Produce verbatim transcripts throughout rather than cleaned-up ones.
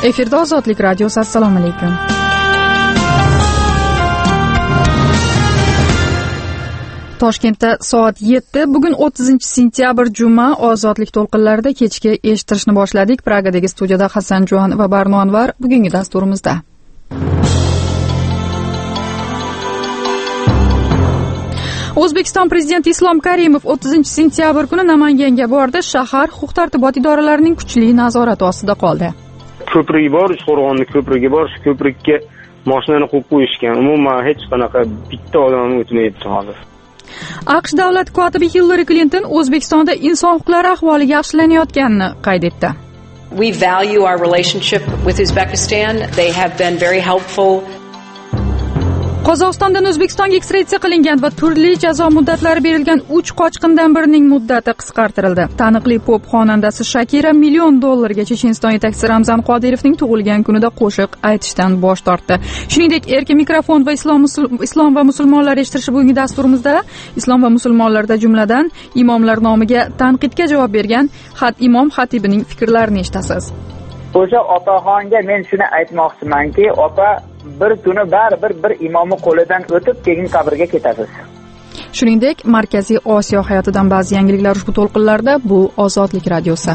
Efirda Ozodlik radiosi. Assalomu alaykum. Toshkentda soat yetti. Bugun o'ttizinchi sentyabr juma. Ozodlik to'lqinlarida kechki eshittirishni boshladik. Pragadagi studiyada Hasanjon va Barno Anvar bugungi dasturimizda. O'zbekiston prezidenti Islom Karimov o'ttizinchi sentyabr kuni Namanganga bordi. Shahar huquq-tartibot idoralarining kuchli nazorati ostida qoldi. Ko'prik bor, Qo'rg'onni ko'prigi bor, shu ko'prikka mashinani qo'yib qo'yishgan. Umuman hech qanaqa bitta odam o'tmayapti hozir. AQSh davlat kotibi Hillary Clinton O'zbekistonda inson huquqlari ahvoli yaxshilanayotganini qayd etdi. We value our relationship with Uzbekistan. They have been very helpful. Qozog'istondan O'zbekistonga ekstraditsiya qilingan va turli jazo muddatlari berilgan uch qochqindan birining muddati qisqartirildi. Taniqli pop xonandasi Shakira million dollarga Checheniston yetakchisi Ramzan Qodirovning tug'ilgan kunida qo'shiq aytishdan bosh tortdi. Shuningdek, erkin mikrofon va islom islom va musulmonlar eshittirishi bugungi dasturimizda islom va musulmonlarda jumladan imomlar nomiga tanqidga javob bergan xat imom xatibining fikrlarini eshitasiz. O'sha otaxonga men shuni aytmoqchimanki, ota bir kuni baribir bir imomni qo'lidan o'tib keyin qabrga ketasiz. Shuningdek, Markaziy Osiyo hayotidan ba'zi yangiliklar ushbu to'lqinlarda. Bu Ozodlik radiosi.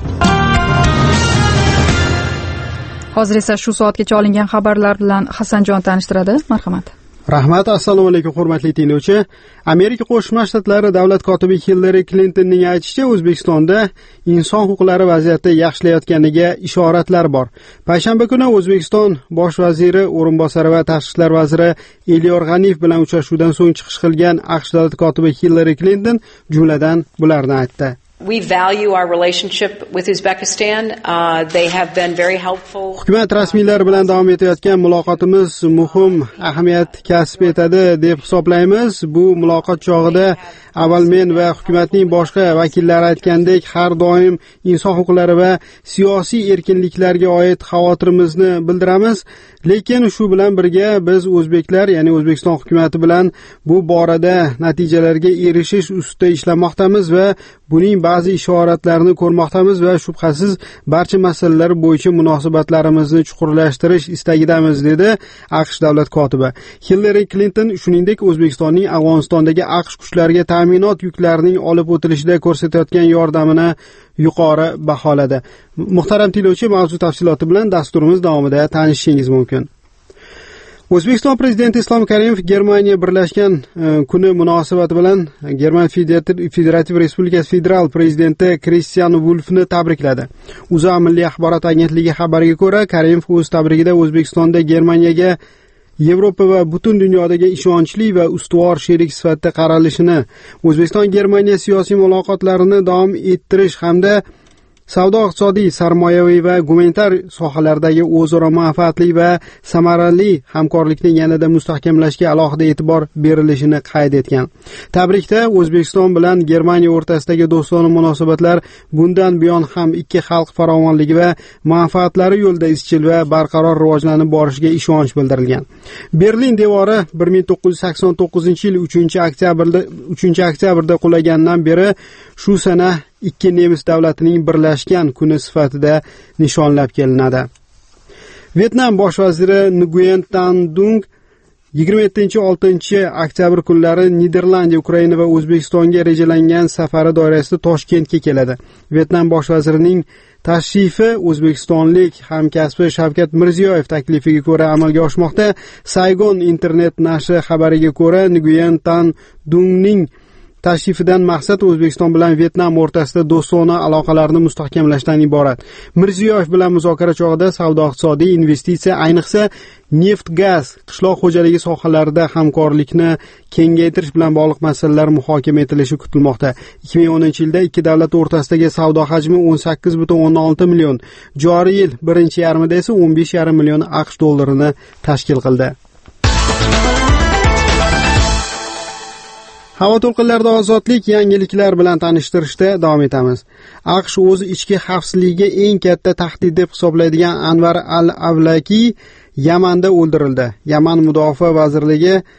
Hozir esa shu soatgacha olingan xabarlar bilan Hasanjon tanishtiradi. Marhamat. Rahmat, assalomu alaykum hurmatli tinglovchi. Amerika Qo'shma Shtatlari davlat kotibi Hillary Clintonning aytishicha, O'zbekistonda inson huquqlari vaziyati yaxshilayotganiga ishoratlar bor. Payshanba kuni O'zbekiston bosh vaziri o'rinbosari va tashqi ishlar vaziri Elyor G'aniyev bilan uchrashuvdan so'ng chiqish qilgan AQSh davlat kotibi Hillary Clinton jumladan bularni aytdi. We value our relationship with Uzbekistan. Uh, they have been very helpful. Hukumat rasmiylari bilan davom etayotgan muloqotimiz muhim ahamiyat kasb etadi deb hisoblaymiz. Bu muloqot chog'ida avval men va hukumatning boshqa vakillari aytgandek, har doim inson huquqlari va siyosiy erkinliklarga oid xavotirimizni bildiramiz. Lekin shu bilan birga biz o'zbeklar, ya'ni O'zbekiston hukumati bilan bu borada natijalarga erishish ustida ishlamoqdamiz va buning ba'zi ishoratlarini ko'rmoqdamiz va shubhasiz barcha masalalar bo'yicha munosabatlarimizni chuqurlashtirish istagidamiz, dedi AQSh davlat kotibi. Hillary Clinton shuningdek O'zbekistonning Afg'onistondagi AQSh kuchlariga ta'minot yuklarining olib o'tilishida ko'rsatayotgan yordamini yuqori baholadi. Muhtaram tinglovchi, mavzu tafsiloti bilan dasturimiz davomida tanishishingiz mumkin. O'zbekiston prezidenti Islom Karimov Germaniya birlashgan kuni munosabati bilan German Federativ Respublikasi federal prezidenti Christian Wulfni tabrikladi. O'zA milliy axborot agentligi xabariga ko'ra, Karimov o'z tabrigida O'zbekistonda Germaniyaga Yevropa va butun dunyodagi ishonchli va ustuvor sherik sifatida qaralishini, O'zbekiston Germaniya siyosiy muloqotlarini davom ettirish hamda savdo-iqtisodiy, sarmoyaviy va gumanitar sohalardagi o'zaro manfaatli va samarali hamkorlikni yanada mustahkamlashga alohida e'tibor berilishini qayd etgan. Tabrikda O'zbekiston bilan Germaniya o'rtasidagi do'stona munosabatlar bundan buyon ham ikki xalq farovonligi va manfaatlari yo'lida izchil va barqaror rivojlanib borishiga ishonch bildirilgan. Berlin devori bir ming to'qqiz yuz sakson to'qqizinchi yil uchinchi oktyabrda uchinchi oktyabrda qulagandan beri shu sana ikki nemis davlatining birlashgan kuni sifatida nishonlab kelinadi. Vyetnam bosh vaziri Nguyen Tan Dung yigirma yettinchi oltinchi oktyabr kunlari Niderlandiya, Ukraina va O'zbekistonga rejalangan safari doirasida Toshkentga keladi. Vyetnam bosh vazirining tashrifi o'zbekistonlik hamkasbi Shavkat Mirziyoyev taklifiga ko'ra amalga oshmoqda. Saigon internet nashri xabariga ko'ra, Nguyen Tan Dungning tashrifidan maqsad O'zbekiston bilan Vyetnam o'rtasida do'stona aloqalarni mustahkamlashdan iborat. Mirziyoyev bilan muzokara chog'ida savdo-iqtisodiy, investitsiya, ayniqsa neft, gaz, qishloq xo'jaligi sohalarida hamkorlikni kengaytirish bilan bog'liq masalalar muhokama etilishi kutilmoqda. ikki ming o'ninchi yilda ikki davlat o'rtasidagi savdo hajmi o'n sakkiz butun o'ndan olti million, joriy yil birinchi yarmida esa o'n besh yarim million AQSh dollarini tashkil qildi. Havo to'lqinlarida ozodlik yangiliklar bilan tanishtirishda davom etamiz. AQSh o'z ichki xavfsizligiga eng katta tahdid deb hisoblaydigan Anvar al-Avlaki Yamanda o'ldirildi. Yaman mudofaa vazirligi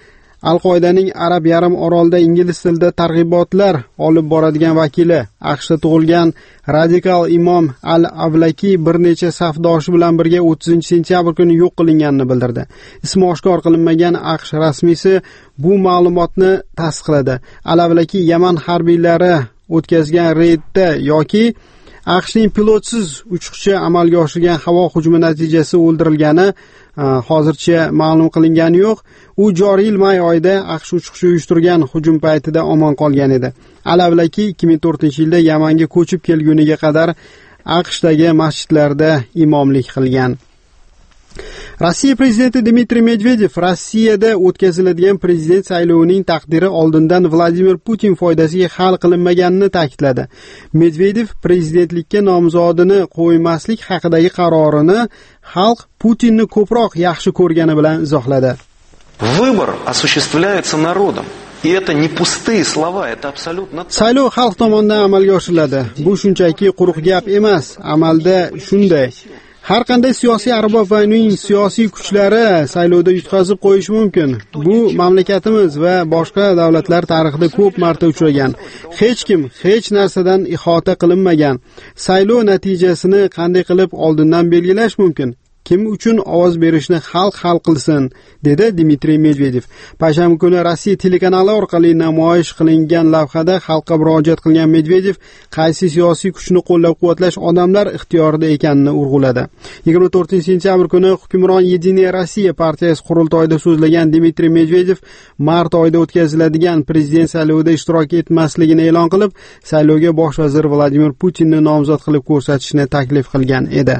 Al-Qoidaning Arab yarim orolida ingliz tilida targ'ibotlar olib boradigan vakili, AQShda tug'ilgan radikal imom Al-Avlaki bir necha safdoshi bilan birga o'ttizinchi sentyabr kuni yo'q qilinganini bildirdi. Ismi oshkor qilinmagan AQSh rasmiysi bu ma'lumotni tasdiqladi. Al-Avlaki Yaman harbiylari o'tkazgan reydda yoki AQShning pilotsiz uchuvchi amalga oshirgan havo hujumi natijasida o'ldirilgani hozircha ma'lum qilingani yo'q. U joriy yil may oyida AQSh uchuvchi uyushtirgan hujum paytida omon qolgan edi. Al-Avlaki ikki ming to'rtinchi yilda Yamanga ko'chib kelguniga qadar AQShdagi masjidlarda imomlik qilgan. Rossiya prezidenti Dmitriy Medvedev Rossiyada o'tkaziladigan prezident saylovining taqdiri oldindan Vladimir Putin foydasiga hal qilinmaganini ta'kidladi. Medvedev prezidentlikka nomzodini qo'ymaslik haqidagi qarorini xalq Putinni ko'proq yaxshi ko'rgani bilan izohladi. Выбор осуществляется народом. И это не пустые слова, это абсолютно... Saylov xalq tomonidan amalga oshiriladi. Bu shunchaki quruq gap emas, amalda shunday. Har qanday siyosiy arbob va uning siyosiy kuchlari saylovda yutqazib qo'yishi mumkin. Bu mamlakatimiz va boshqa davlatlar tarixida ko'p marta uchragan. Hech kim hech narsadan ihota qilinmagan. Saylov natijasini qanday qilib oldindan belgilash mumkin? Kim uchun ovoz berishni xalq hal qilsin, dedi Dmitriy Medvedev. Payshanba kuni Rossiya telekanali orqali namoyish qilingan lavhada xalqqa murojaat qilgan Medvedev qaysi siyosiy kuchni qo'llab-quvvatlash odamlar ixtiyorida ekanini urg'uladi. yigirma to'rtinchi sentyabr kuni hukmron Yediniya Rossiya partiyasi qurultoyida so'zlagan Dmitriy Medvedev mart oyida o'tkaziladigan prezident saylovida ishtirok etmasligini e'lon qilib, saylovga bosh vazir Vladimir Putinni nomzod qilib ko'rsatishni taklif qilgan edi.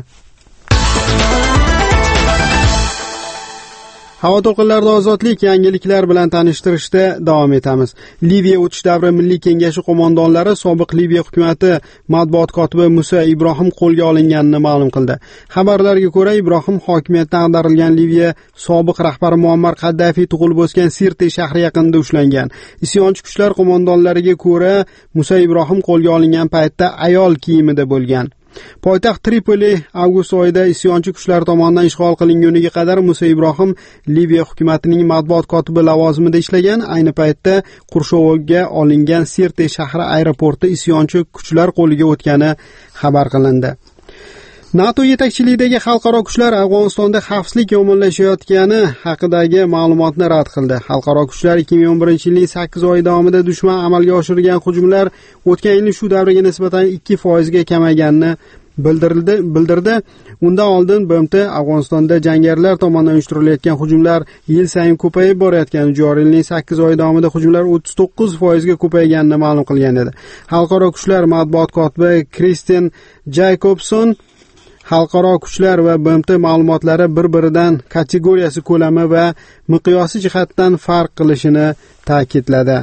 Havo to'lqinlarida ozodlik yangiliklar bilan tanishtirishda davom etamiz. Liviya o'tish davri Milliy kengashi qo'mondonlari sobiq Liviya hukumati matbuot kotibi Musa Ibrohim qo'lga olinganini ma'lum qildi. Xabarlarga ko'ra, Ibrohim hokimiyatdan ag'darilgan Liviya sobiq rahbari Muammar Qaddafi tug'ilib o'sgan Sirte shahri yaqinida ushlangan. Isyonchi kuchlar qo'mondonlariga ko'ra, Musa Ibrohim qo'lga olingan paytda ayol kiyimida bo'lgan. Poytaxt Tripoli avgust oyida isyonchi kuchlar tomonidan ishg'ol qilinguniga qadar Musa Ibrohim Liviya hukumatining matbuot kotibi lavozimida ishlagan. Ayni paytda qurshovga olingan Sirte shahri aeroporti isyonchi kuchlar qo'liga o'tgani xabar qilindi. NATO yetakchiligidagi xalqaro kuchlar Afg'onistonda xavfsizlik yomonlashayotgani haqidagi ma'lumotni rad qildi. Xalqaro kuchlar ikki ming o'n birinchi yilning sakkiz oyi davomida dushman amalga oshirgan hujumlar o'tgan yilning shu davriga nisbatan ikki foizga kamayganini bildirildi bildirdi. Undan oldin B M T Afg'onistonda jangarilar tomonidan uyushtirilayotgan hujumlar yil sayin ko'payib borayotgani, joriy yilning sakkiz oyi davomida hujumlar o'ttiz to'qqiz foizga ko'payganini ma'lum qilgan edi. Xalqaro kuchlar matbuot kotibi Kristen Jacobson xalqaro kuchlar va B M T ma'lumotlari bir-biridan kategoriyasi, ko'lami va miqyosi jihatdan farq qilishini ta'kidladi.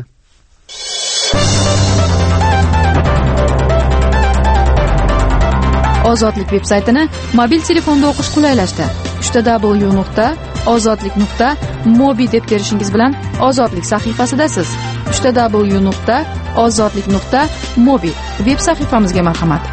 Ozodlik veb-saytini mobil telefonda o'qish qulaylashdi. uch w nuqta ozodlik nuqta mobi deb terishingiz bilan Ozodlik sahifasidasiz. uch w nuqta ozodlik nuqta mobi veb sahifamizga marhamat.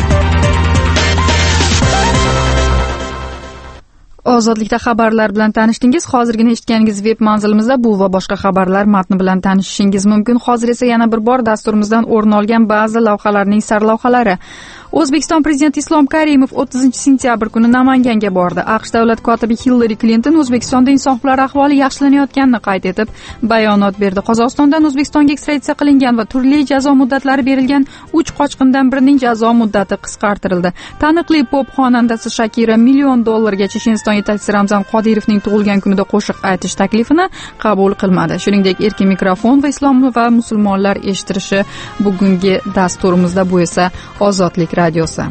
Ozodlikda xabarlar bilan tanishdingiz. Hozirgina eshitganingiz veb manzilimizda bu va boshqa xabarlar matni bilan tanishishingiz mumkin. Hozir esa yana bir bor dasturimizdan o'rin olgan ba'zi lavhalarning sarlavhalari. O'zbekiston prezidenti Islom Karimov o'ttizinchi sentyabr kuni Namanganga bordi. AQSh davlat kotibi Hillary Clinton O'zbekistonda inson huquqlari ahvoli yaxshilanayotganini qayd etib, bayonot berdi. Qozog'istondan O'zbekistonga ekstraditsiya qilingan va turli jazo muddatlari berilgan uch qochqindan birining jazo muddati qisqartirildi. Taniqli pop xonandasi Shakira million dollarga Checheniston yetakchisi Ramzan Qodirovning tug'ilgan kunida qo'shiq aytish taklifini qabul qilmadi. Shuningdek, erkin mikrofon va islom va musulmonlar eshittirishi bugungi dasturimizda, bu esa Ozodlik radiosi.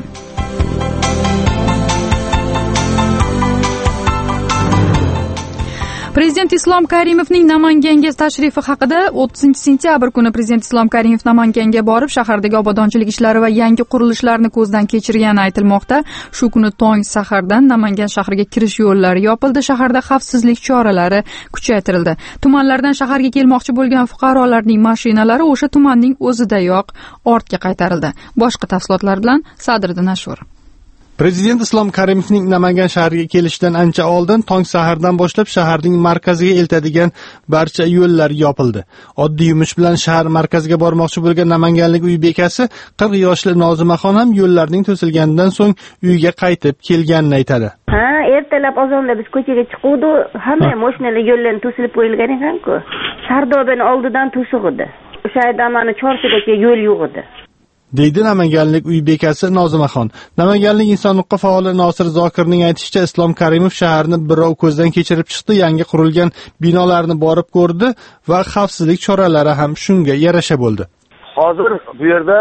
Prezident Islom Karimovning Namanganga tashrifi haqida o'ttizinchi sentyabr kuni Prezident Islom Karimov Namanganga borib, shahardagi obodonchilik ishlari va yangi qurilishlarni ko'zdan kechirgani aytilmoqda. Shu kuni tong sahardan Namangan shahriga kirish yo'llari yopildi, shaharda xavfsizlik choralari kuchaytirildi. Tumanlardan shaharga kelmoqchi bo'lgan fuqarolarning mashinalari o'sha tumanning o'zidayoq ortga qaytarildi. Boshqa tafsilotlar bilan Sadriddin Ashur. Prezident Islom Karimovning Namangan shahriga kelishidan ancha oldin tong sahardan boshlab shaharning markaziga eltadigan barcha yo'llar yopildi. Oddiy yumush bilan shahar markaziga bormoqchi bo'lgan namanganlik uy bekasi qirq yoshli Nozimaxon ham yo'llarning to'silganidan so'ng uyga qaytib kelganini aytadi. Ha, ertalab azonda biz ko'chaga chiquvdi, hamma mashinalar yo'llarni to'silib qo'yilgan ekan-ku. Sardobani oldidan to'siq edi. O'sha yerda mana Chorsugacha yo'l yo'q edi. deydi namanganlik uy bekasi Nozimaxon. Namanganlik inson huquqi faoli Nosir Zokirning aytishicha, Islom Karimov shaharni birov ko'zdan kechirib chiqdi, yangi qurilgan binolarni borib ko'rdi va xavfsizlik choralari ham shunga yarasha bo'ldi. Hozir bu yerda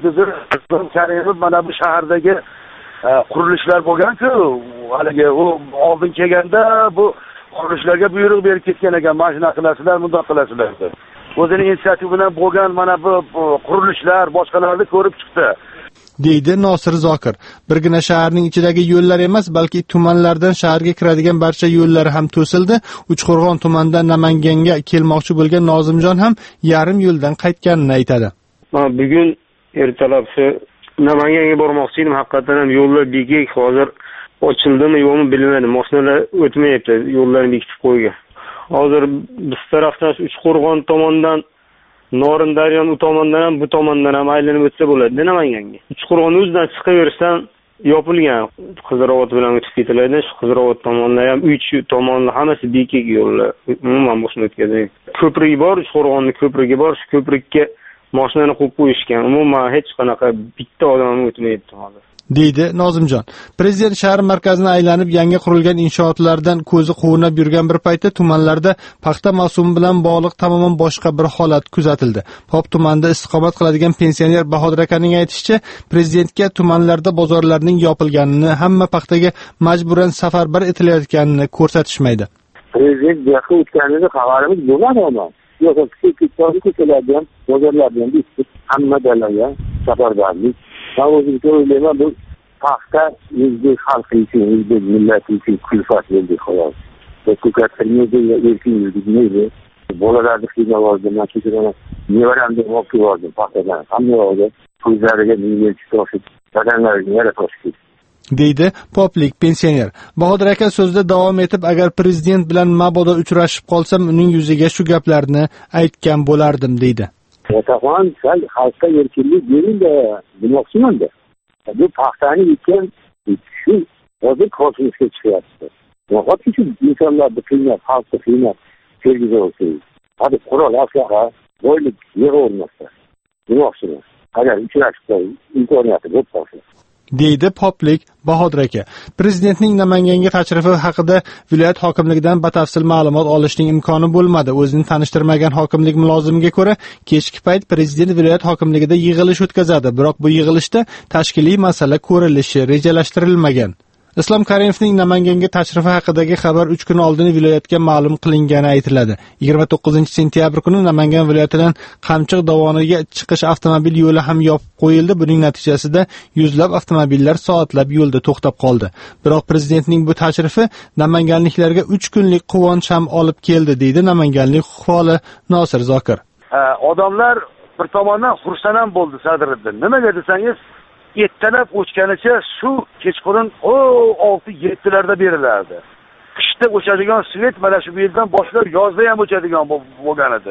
Islom Karimov mana bu shahardagi qurilishlar bo'lgan-ku, haligi u oldin kelganda bu qurilishlarga buyruq berib ketgan ekan, mana shuna qilasizlar, bundoq qilasizlar deb. O'zini inisiativ bilan bo'lgan mana bu qurilishlar boshqalarni ko'rib chiqdi, deydi Nosir Zokir. Birgina shaharning ichidagi yo'llar emas, balki tumanlardan shaharga kiradigan barcha yo'llar ham to'sildi. Uchqo'rg'on tumanidan Namanganga kelmoqchi bo'lgan Nozimjon ham yarim yo'ldan qaytganini aytadi. Men bugun ertalab shu Namanganga bormoqchi edim, haqiqatan ham yo'llar bekik, hozir ochildimi yo'qmi bilmayman. Mashinalar o'tmayapti, yo'llarni bekitib qo'ygan. Hozir biz tarafdan Uchqo'rg'on tomonidan Norindaryon u tomondan ham bu tomondan ham aylanib o'tsa bo'ladi Namanganga. Uchqo'rg'on o'zidan chiqaverishdan yopilgan. Qizirobod bilan o'tib ketiladi. Shu Qizirobod tomonlar ham uch tomonlar hammasi bekik yo'llar. Umuman mashina o'tkazmaydi. Ko'prik bor, Uchqo'rg'onni ko'prigi bor. Shu ko'prikka mashinani qo'yib qo'yishgan. Umuman hech qanaqa bitta odam o'tmayapti hozir, deydi Nozimjon. Prezident shahar markazini aylanib yangi qurilgan inshootlardan ko'zi quvnab yurgan bir paytda tumanlarda paxta mavsumi bilan bog'liq tamoman boshqa bir holat kuzatildi. Pop tumanida istiqomat qiladigan pensioner Bahodir akaning aytishicha, prezidentga tumanlarda bozorlarning yopilganini, hamma paxtaga majburan safarbar etilayotganini ko'rsatishmaydi. Prezident bu yoqqa o'tganini xabarimiz bo'lmadi ama. Yo'q, kichik ko'chalardan, bozorlardan bitib, hamma dalaga safarbarlik. Ben o'zimga o'ylayman, bu paxta o'zbek xalqi uchun, o'zbek millati uchun kulfat bo'ldi xolos. Ko'kattirmaydi, erkin yurmaydi. Bolalarni qiynab oldim, men kechirana nevaramni olib keldim paxtadan. Hamma yoqda ko'zlariga minglab toshib, badanlariga yara toshib, deydi poplik pensioner. Bahodir aka so'zida davom etib, agar prezident bilan mabodo uchrashib qolsam, uning yuziga shu gaplarni aytgan bo'lardim, deydi. Otaxon sal xalqqa erkinlik bering-da, demoqchiman-da. Bu paxtani ekkan shu hozir kosmosga chiqyapti. Nahotki shu insonlarni qiynab, xalqni qiynab, tergizib olsangiz, hadi qurol aslaha, boylik yig'olmasa, demoqchiman. Agar uchrashib qolsa, imkoniyati bo'lib qolsa, deydi poplik Bahodir aka. Prezidentning Namanganga tashrifi haqida viloyat hokimligidan batafsil ma'lumot olishning imkoni bo'lmadi. O'zini tanishtirmagan hokimlik mulozimiga ko'ra, kechki payt prezident viloyat hokimligida yig'ilish o'tkazadi, biroq bu yig'ilishda tashkiliy masala ko'rilishi rejalashtirilmagan. Islom Karimovning Namanganga tashrifi haqidagi xabar uch kun oldin viloyatga ma'lum qilingani aytiladi. yigirma to'qqizinchi sentyabr kuni Namangan viloyatidan Qamchiq dovoniga chiqish avtomobil yo'li ham yopib qo'yildi. Buning natijasida yuzlab avtomobillar soatlab yo'lda to'xtab qoldi. Biroq prezidentning bu tashrifi namanganliklarga uch kunlik quvonch ham olib keldi, deydi namanganlik faoli Nosir Zokir. Odamlar bir tomondan xursand ham bo'ldi Sadriddin. Nimaga desangiz, ertalab o'chganicha suv kechqurun olti yettilarda berilardi. Qishda o'chadigan svet mana shu yildan boshlab yozda ham o'chadigan bo'lgan edi.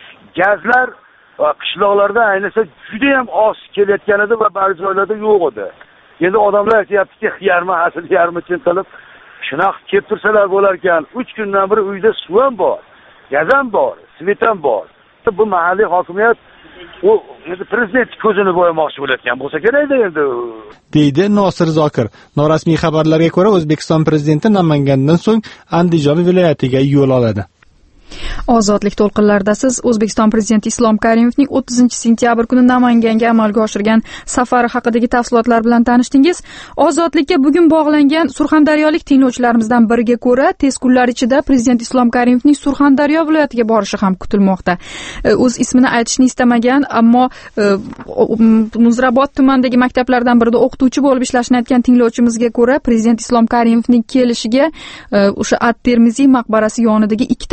Gazlar qishloqlarda ayniqsa juda ham oz kelayotgan edi va ba'zi joylarda yo'q edi. Endi odamlar aytayaptiki, yarmi asl yarmi chin qilib shunaqa kelib tursalar bo'lar ekan. uch kundan beri uyda suv ham bor, gaz ham bor, svet ham bor. Bu mahalliy hokimiyat u endi prezident ko'zini bo'yamoqchi bo'layotgan bo'lsa kerak endi, deydi Nosir Zokir. Norasmiy xabarlarga ko'ra, O'zbekiston prezidenti Namangandan so'ng Andijon viloyatiga yo'l oladi. Ozodlik to'lqinlarida siz O'zbekiston prezidenti Islom Karimovning o'ttizinchi sentyabr kuni Namanganga amalga oshirgan safari haqidagi tafsilotlar bilan tanishdingiz. Ozodlikka bugun bog'langan surxondaryolik tinglovchilarimizdan biriga ko'ra, tez kunlar ichida prezident Islom Karimovning Surxondaryo viloyatiga borishi ham kutilmoqda. O'z ismini aytishni istamagan, ammo Muzrabot tumanidagi maktablardan birida o'qituvchi bo'lib ishlashini aytgan tinglovchimizga ko'ra, prezident Islom Karimovning kelishiga o'sha At-Termiziy maqbarasi yonidagi ikkita maydon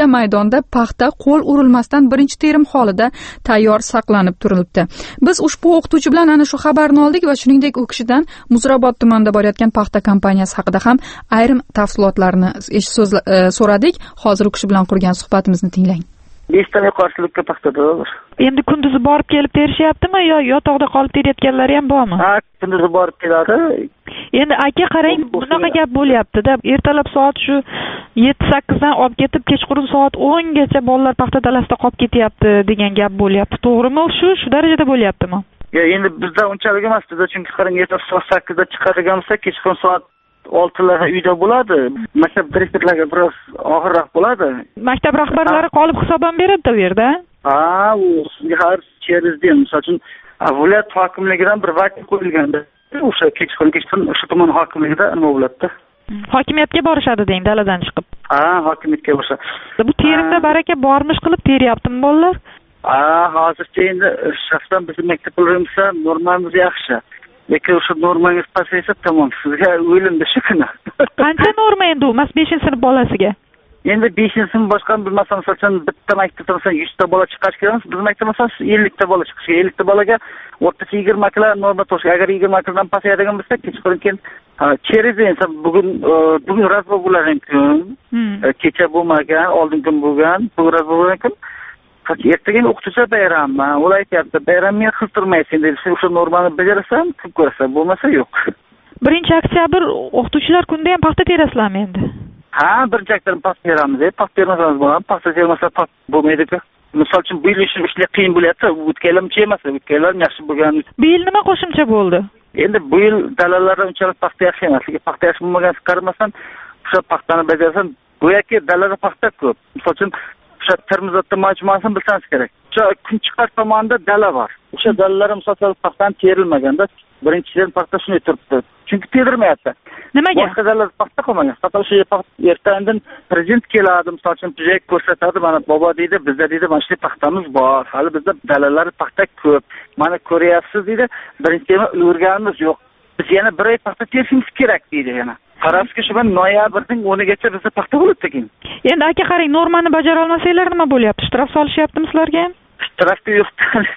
Qozog'istonda paxta qo'l urilmasdan birinchi terim holida tayyor saqlanib turilibdi. Biz ushbu o'qituvchi bilan ana shu xabarni oldik va shuningdek u kishidan Muzrabot tumanida bo'layotgan paxta kompaniyasi haqida ham ayrim tafsilotlarni so'radik. Hozir u kishi bilan qurgan suhbatimizni tinglang. besh ta qarshilikka paxtada bor. Endi kunduzi borib kelib terishyaptimi yo yotoqda qolib terayotganlar ham bormi? Ha, kunduzi borib keladi. Endi aka qarang, bunaqa gap bo'lyapti-da. Ertalab soat shu yetti sakkiz dan olib ketib, kechqurun soat o'n gacha bolalar paxta dalasida qolib ketyapti degan gap bo'lyapti. To'g'rimi? Shu shu darajada bo'lyaptimi? Ya endi bizda unchalik emas, bizda chunki qarang, ertalab soat sakkizda chiqadigan bo'lsa, kechqurun soat oltilarda uyda bo'ladi. Maktab direktorlariga biroz og'irroq bo'ladi. Maktab rahbarlari qolib hisobon beradi-da bu yerda. Ha, u sizga har cherizdi. Misol uchun, viloyat hokimligidan bir vakil qo'yilganda, o'sha kechqurun kechqurun o'sha tuman hokimligida nima bo'ladi-da? Hokimiyatga borishadi deng, daladan chiqib. Ha, hokimiyatga borishadi. Bu terimda baraka bormish qilib teryaptimi bolalar? Ha, hozircha endi shaxsan bizning maktablarimizda normamiz yaxshi. Lekin o'sha normangiz pasaysa tamom, sizga o'limda shu kuni. Qancha norma endi u, mas beshinchi sinf bolasiga? Endi beshinchi sinf boshqa bilmasam, masalan, bitta maktabda masalan yuz ta bola chiqish kerak, biz maktabda masalan ellik ta bola chiqishi kerak. ellik ta bolaga o'rtacha yigirma kilogram norma to'sh. Agar yigirma kilogram pasayadigan bo'lsa, kechqurun keyin cheres esa bugun bugun razvo bo'lar mumkin. Kecha bo'lmagan, oldingi kun bo'lgan, bugun razvo bo'lar mumkin. Ertaga o'qituvchi bayrammi? Ular aytyapti, bayramni qiltirmaysan dedi. Sen o'sha normani bajarasan, ko'p ko'rasan, bo'lmasa yo'q. birinchi oktyabr o'qituvchilar kunida ham paxta terasizlarmi endi? Ha, birinchi oktyabr paxta teramiz. Paxta termasamiz bo'ladi. Paxta termasa paxta bo'lmaydi-ku. Misol uchun bu yil ishlar qiyin bo'lyapti. O'tganlarcha emas, o'tganlar yaxshi bo'lgan. Bu yil nima qo'shimcha bo'ldi? Endi bu yil dalalarda unchalik paxta yaxshi emas. Lekin paxta yaxshi bo'lmaganiga qaramasdan, o'sha paxtani bajarasan, go'yoki dalada paxta ko'p. Misol uchun o'sha Termizotda majmuasini bilsangiz kerak. O'sha Kunchiqar tomonda dala bor. O'sha dalalar misolda paxtadan terilmaganda birinchidan paxta shunday turibdi. Chunki terilmayapti. Nimaga? Boshqa dalalar paxta qolmagan. Faqat o'sha paxta ertadan prezident keladi, misol uchun projekt ko'rsatadi, mana bobo deydi, bizda deydi, mana shu paxtamiz bor. Hali bizda dalalar paxta ko'p. Mana ko'ryapsiz deydi, birinchidan ulgurganimiz yo'q. Biz yana bir oy paxta terishimiz kerak deydi yana. Qarabsizki, shu noyabrning o'nigacha bizda paxta bo'lib ekan. Endi aka qarang, normani bajara olmasanglar nima bo'lyapti? Shtraf solishyaptimi sizlarga ham? Shtraf yo'q.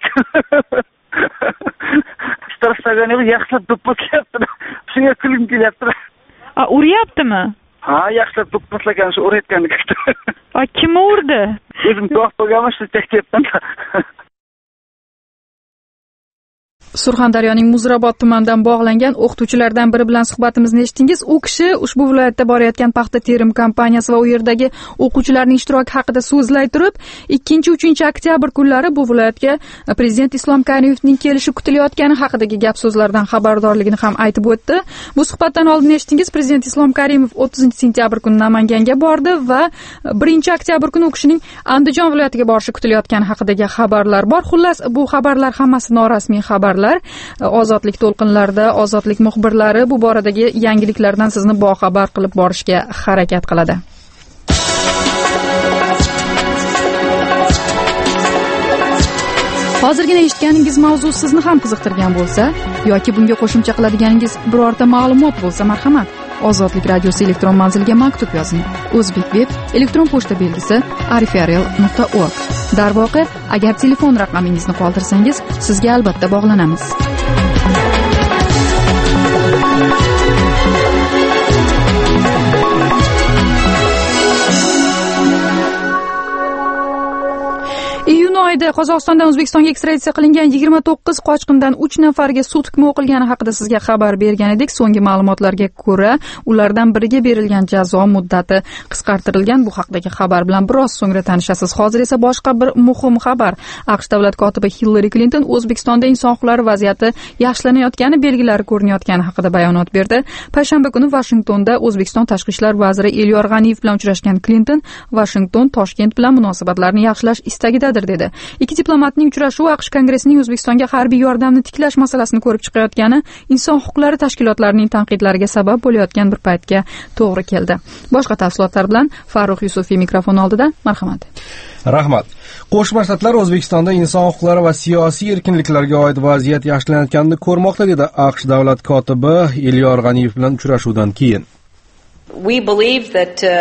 Shtraf solgani yaxshilab do'pposlayapti. Shunga kulim kelyapti. A, uryaptimi? Ha, yaxshilab do'pposlagan, shu urayotganini ko'rdim. A, kim urdi? O'zim guvoh bo'lganman, shu aytyapman. Surxondaryoning Muzrabot tumanidan bog'langan o'qituvchilardan biri bilan suhbatimizni eshitdingiz. U kishi ushbu viloyatda borayotgan paxta terim kompaniyasi va u yerdagi o'quvchilarning ishtiroki haqida so'zlay turib, ikkinchi uchinchi oktyabr kunlari bu viloyatga prezident Islom Karimovning kelishi kutilayotgani haqidagi gap so'zlardan xabardorligini ham aytib o'tdi. Bu suhbatdan oldin eshitdingiz, prezident Islom Karimov o'ttizinchi sentyabr kuni Namanganga bordi va birinchi oktyabr kuni u kishining Andijon viloyatiga borishi kutilayotgani haqidagi xabarlar bor. Xullas, bu xabarlar hammasi norasmiy xabarlar. Ozodlik to'lqinlarida ozodlik muxbirlari bu boradagi yangiliklardan sizni boxabar qilib borishga harakat qiladi. Hozirgina eshitganingiz mavzu sizni ham qiziqtirgan bo'lsa yoki bunga qo'shimcha qiladiganingiz birorta ma'lumot bo'lsa, marhamat, Ozodlik radiosi elektron manziliga maktub yozing. O'zbekveb elektron pochta belgisi arifiarel nuqta org. Darvoqe, agar telefon raqamingizni qoldirsangiz, sizga albatta bog'lanamiz. Iyun oyida Qozog'istondan O'zbekistonga ekstraditsiya qilingan yigirma to'qqiz qochqindan uch nafariga sud hukmi o'qilgani haqida sizga xabar bergan edik. So'nggi ma'lumotlarga ko'ra, ulardan biriga berilgan jazo muddati qisqartirilgan. Bu haqdagi xabar bilan biroz so'ngra tanishasiz. Hozir esa boshqa bir muhim xabar. AQSh davlat kotibi Hillary Clinton O'zbekistonda inson huquqlari vaziyati yaxshilanayotgani belgilari ko'rinayotgani haqida bayonot berdi. Payshanba kuni Vashingtonda O'zbekiston tashqi ishlar vaziri Elyor G'aniyev bilan uchrashgan Clinton, Vashington Toshkent bilan munosabatlarni yaxshilash istagidadir dedi. Ikki diplomatning uchrashuvi AQSh Kongressining O'zbekistonga harbiy yordamni tiklash masalasini ko'rib chiqayotgani inson huquqlari tashkilotlarining tanqidlariga sabab bo'layotgan bir paytga to'g'ri keldi. Boshqa tafsilotlar bilan Farruh Yusufiy mikrofon oldida. Marhamat. Rahmat. Qo'shma Shtatlar O'zbekistonda inson huquqlari va siyosiy erkinliklarga oid vaziyat yaxshilanayotganini ko'rmoqda, dedi AQSh davlat kotibi Elyor G'aniyev bilan uchrashuvdan keyin. We believe that uh,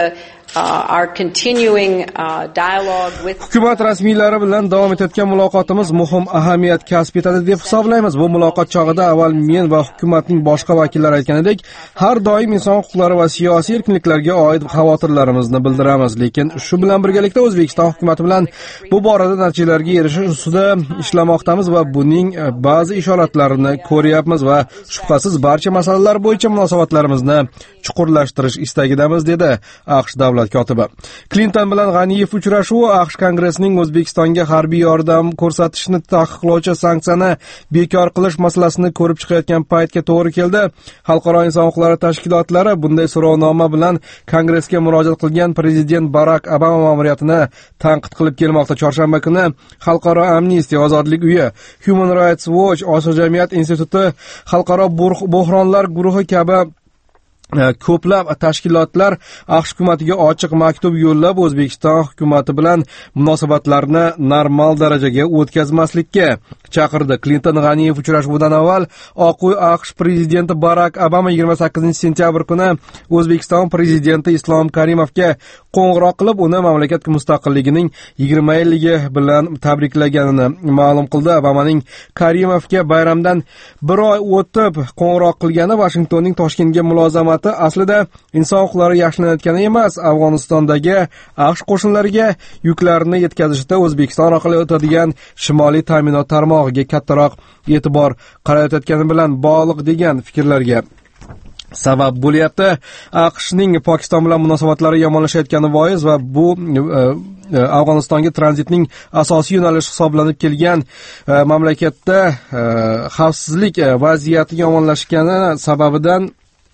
Uh, our continuing uh, dialogue with Hukumat rasmiylari bilan davom etayotgan muloqotimiz muhim ahamiyat kasb etadi deb hisoblaymiz. Bu muloqot chog'ida avval men va hukumatning boshqa vakillari aytganidek, har doim inson huquqlari va siyosiy erkinliklarga oid xavotirlarimizni bildiramiz, lekin shu bilan birgalikda O'zbekiston hukumati bilan bu borada natijalarga erishish ustida ishlamoqdamiz va buning ba'zi ishoratlarini ko'ryapmiz va shubhasiz barcha masalalar bo'yicha munosabatlarimizni chuqurlashtirish istagidamiz, dedi AQSh davlat kotibi. Clinton bilan G'aniyev uchrashuvi AQSh Kongressining O'zbekistonga harbiy yordam ko'rsatishni taqiqlovchi sanksiyani bekor qilish masalasini ko'rib chiqayotgan paytga to'g'ri keldi. Xalqaro inson huquqlari tashkilotlari bunday so'rovnoma bilan Kongressga murojaat qilgan prezident Barak Obama ma'muriyatini tanqid qilib kelmoqda. Chorshanba kuni Xalqaro Amnistiya, Ozodlik uyi, Human Rights Watch, Osiyo jamiyat instituti, Xalqaro bo'hronlar guruhi kabi ko'plab tashkilotlar AQSh hukumatiga ochiq maktub yo'llab O'zbekiston hukumati bilan munosabatlarni normal darajaga o'tkazmaslikka chaqirdi. Clinton G'aniyev uchrashuvidan avval Oq uy AQSh prezidenti Barak Obama yigirma sakkizinchi sentyabr kuni O'zbekiston prezidenti Islom Karimovga qo'ng'iroq qilib, uni mamlakat mustaqilligining yigirma yilligi bilan tabriklaganini ma'lum qildi. Obamaning Karimovga bayramdan bir oy o'tib qo'ng'iroq qilgani Washingtonning Toshkentga mulozamati aslida inson huquqlari yaxshilanayotgani emas, Afg'onistondagi AQSh qo'shinlariga yuklarni yetkazishda O'zbekiston orqali o'tadigan shimoliy ta'minot tarmog'iga kattaroq e'tibor qaratayotgani bilan bog'liq degan fikrlarga sabab bo'lyapti. AQShning Pokiston bilan munosabatlari yomonlashayotgani bois va bu Afg'onistonga tranzitning asosiy yo'nalishi hisoblanib kelgan mamlakatda xavfsizlik vaziyati yomonlashgani sababidan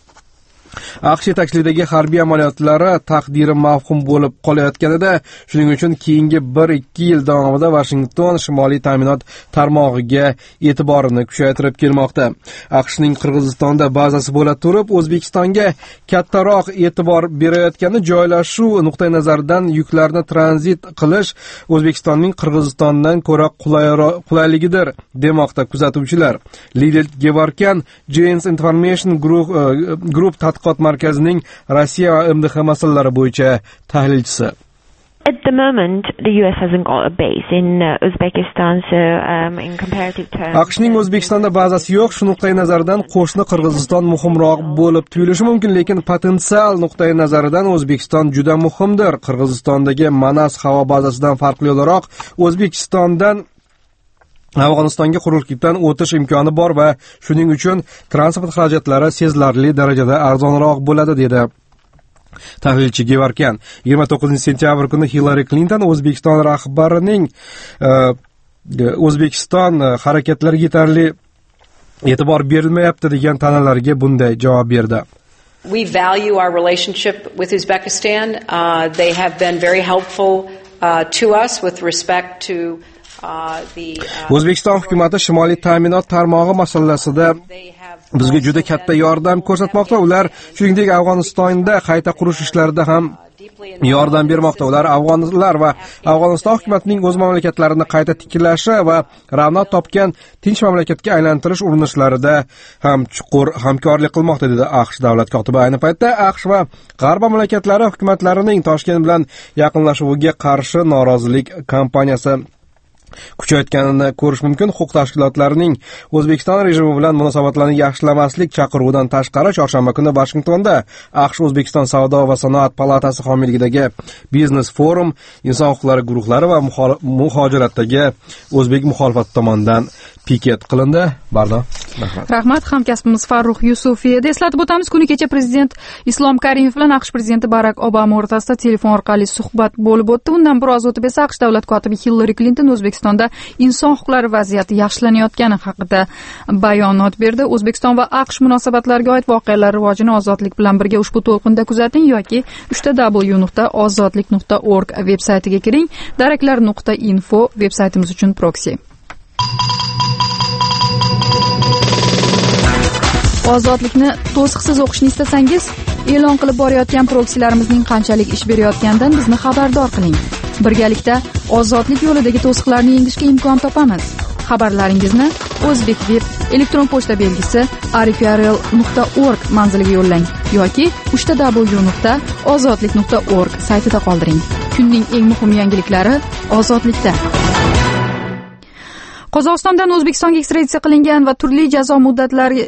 AQSh yetakchiligidagi harbiy amaliyotlari taqdiri mavhum bo'lib qolayotganida, shuning uchun keyingi bir ikki yil davomida Washington shimoliy ta'minot tarmog'iga e'tiborini kuchaytirib kelmoqda. AQShning Qirg'izistonda bazasi bo'la turib, O'zbekistonga kattaroq e'tibor berayotgani joylashuv nuqtai nazaridan yuklarni tranzit qilish O'zbekistonning Qirg'izistondan ko'ra qulayligidir, demoqda kuzatuvchilar. Lidel Gevorkyan, Janes Information Group, Group tadqiqot markazining Rossiya va M D H masalalari bo'yicha tahlilchisi. At the moment, the U S hasn't got a base in uh, Uzbekistan, so um, in comparative terms. AQShning O'zbekistonda bazasi yo'q. Shu nuqtai nazardan qo'shni Qirg'iziston muhimroq bo'lib tuyulishi mumkin, lekin potensial nuqtai nazaridan O'zbekiston juda muhimdir. Qirg'izistondagi Manas havo bazasidan farqli o'laroq, O'zbekistondan Afg'onistonga quruqlikdan o'tish imkoni bor va shuning uchun transport xarajatlari sezilarli darajada arzonroq bo'ladi, dedi tahlilchi Gevorkyan. yigirma to'qqizinchi sentyabr kuni Hillary Clinton O'zbekiston rahbarining O'zbekiston harakatlariga yetarli e'tibor berilmayapti degan ta'nalarga bunday javob berdi. We value our relationship with Uzbekistan. Uh, they have been very helpful uh, to us with respect to O'zbekiston hukumati shimoliy ta'minot tarmog'i masalasida bizga juda katta yordam ko'rsatmoqda. Ular shuningdek Afg'onistonda qayta qurish ishlarida ham yordam bermoqda. Ular afg'onlar va Afg'oniston hukumatining o'z mamlakatlarini qayta tiklashi va ravnaq topgan tinch mamlakatga aylantirish urinishlarida ham chuqur hamkorlik qilmoqda, dedi AQSh davlat kotibi. Ayni paytda AQSh va G'arb mamlakatlari hukumatlarining Toshkent bilan yaqinlashuviga qarshi norozilik kampaniyasi kuchayotganini ko'rish mumkin. Huquq tashkilotlarining O'zbekiston rejimi bilan munosabatlarni yaxshilamaslik chaqiruvidan tashqari chorshanba kuni Washingtonda AQSh O'zbekiston savdo va sanoat palatasi homiyligidagi biznes forum, inson huquqlari guruhlari va muhojiratdagi o'zbek muxolifati tomonidan piket qilindi. Barno. Rahmat. Hamkasbimiz Farruh Yusufiy edi. Eslatib o'tamiz, kuni kecha prezident Islom Karimov bilan AQSh prezidenti Barak Obama o'rtasida telefon orqali suhbat bo'lib o'tdi. Undan biroz o'tib esa AQSh davlat kotibi Hillary Clinton O'zbekistonda inson huquqlari vaziyati yaxshilanayotgani haqida bayonot berdi. O'zbekiston va AQSh munosabatlariga oid voqealar rivojini Ozodlik bilan birga ushbu to'lqinda kuzating yoki uch w nuqta ozodlik nuqta org veb-saytiga kiring. daraklar nuqta info veb-saytimiz uchun proksi. Ozodlikni to'siqsiz o'qishni istasangiz, e'lon qilib borayotgan proksilarimizning qanchalik ish berayotganidan bizni xabardor qiling. Birgalikda ozodlik yo'lidagi to'siqlarni yengishga imkon topamiz. Xabarlaringizni o'zbekveb elektron pochta belgisi arifiarel nuqta org manziliga yo'llang yoki uch w nuqta ozodlik nuqta org saytida qoldiring. Kunning eng muhim yangiliklari ozodlikda. Qozog'istondan O'zbekistonga ekstraditsiya qilingan va turli jazo muddatlari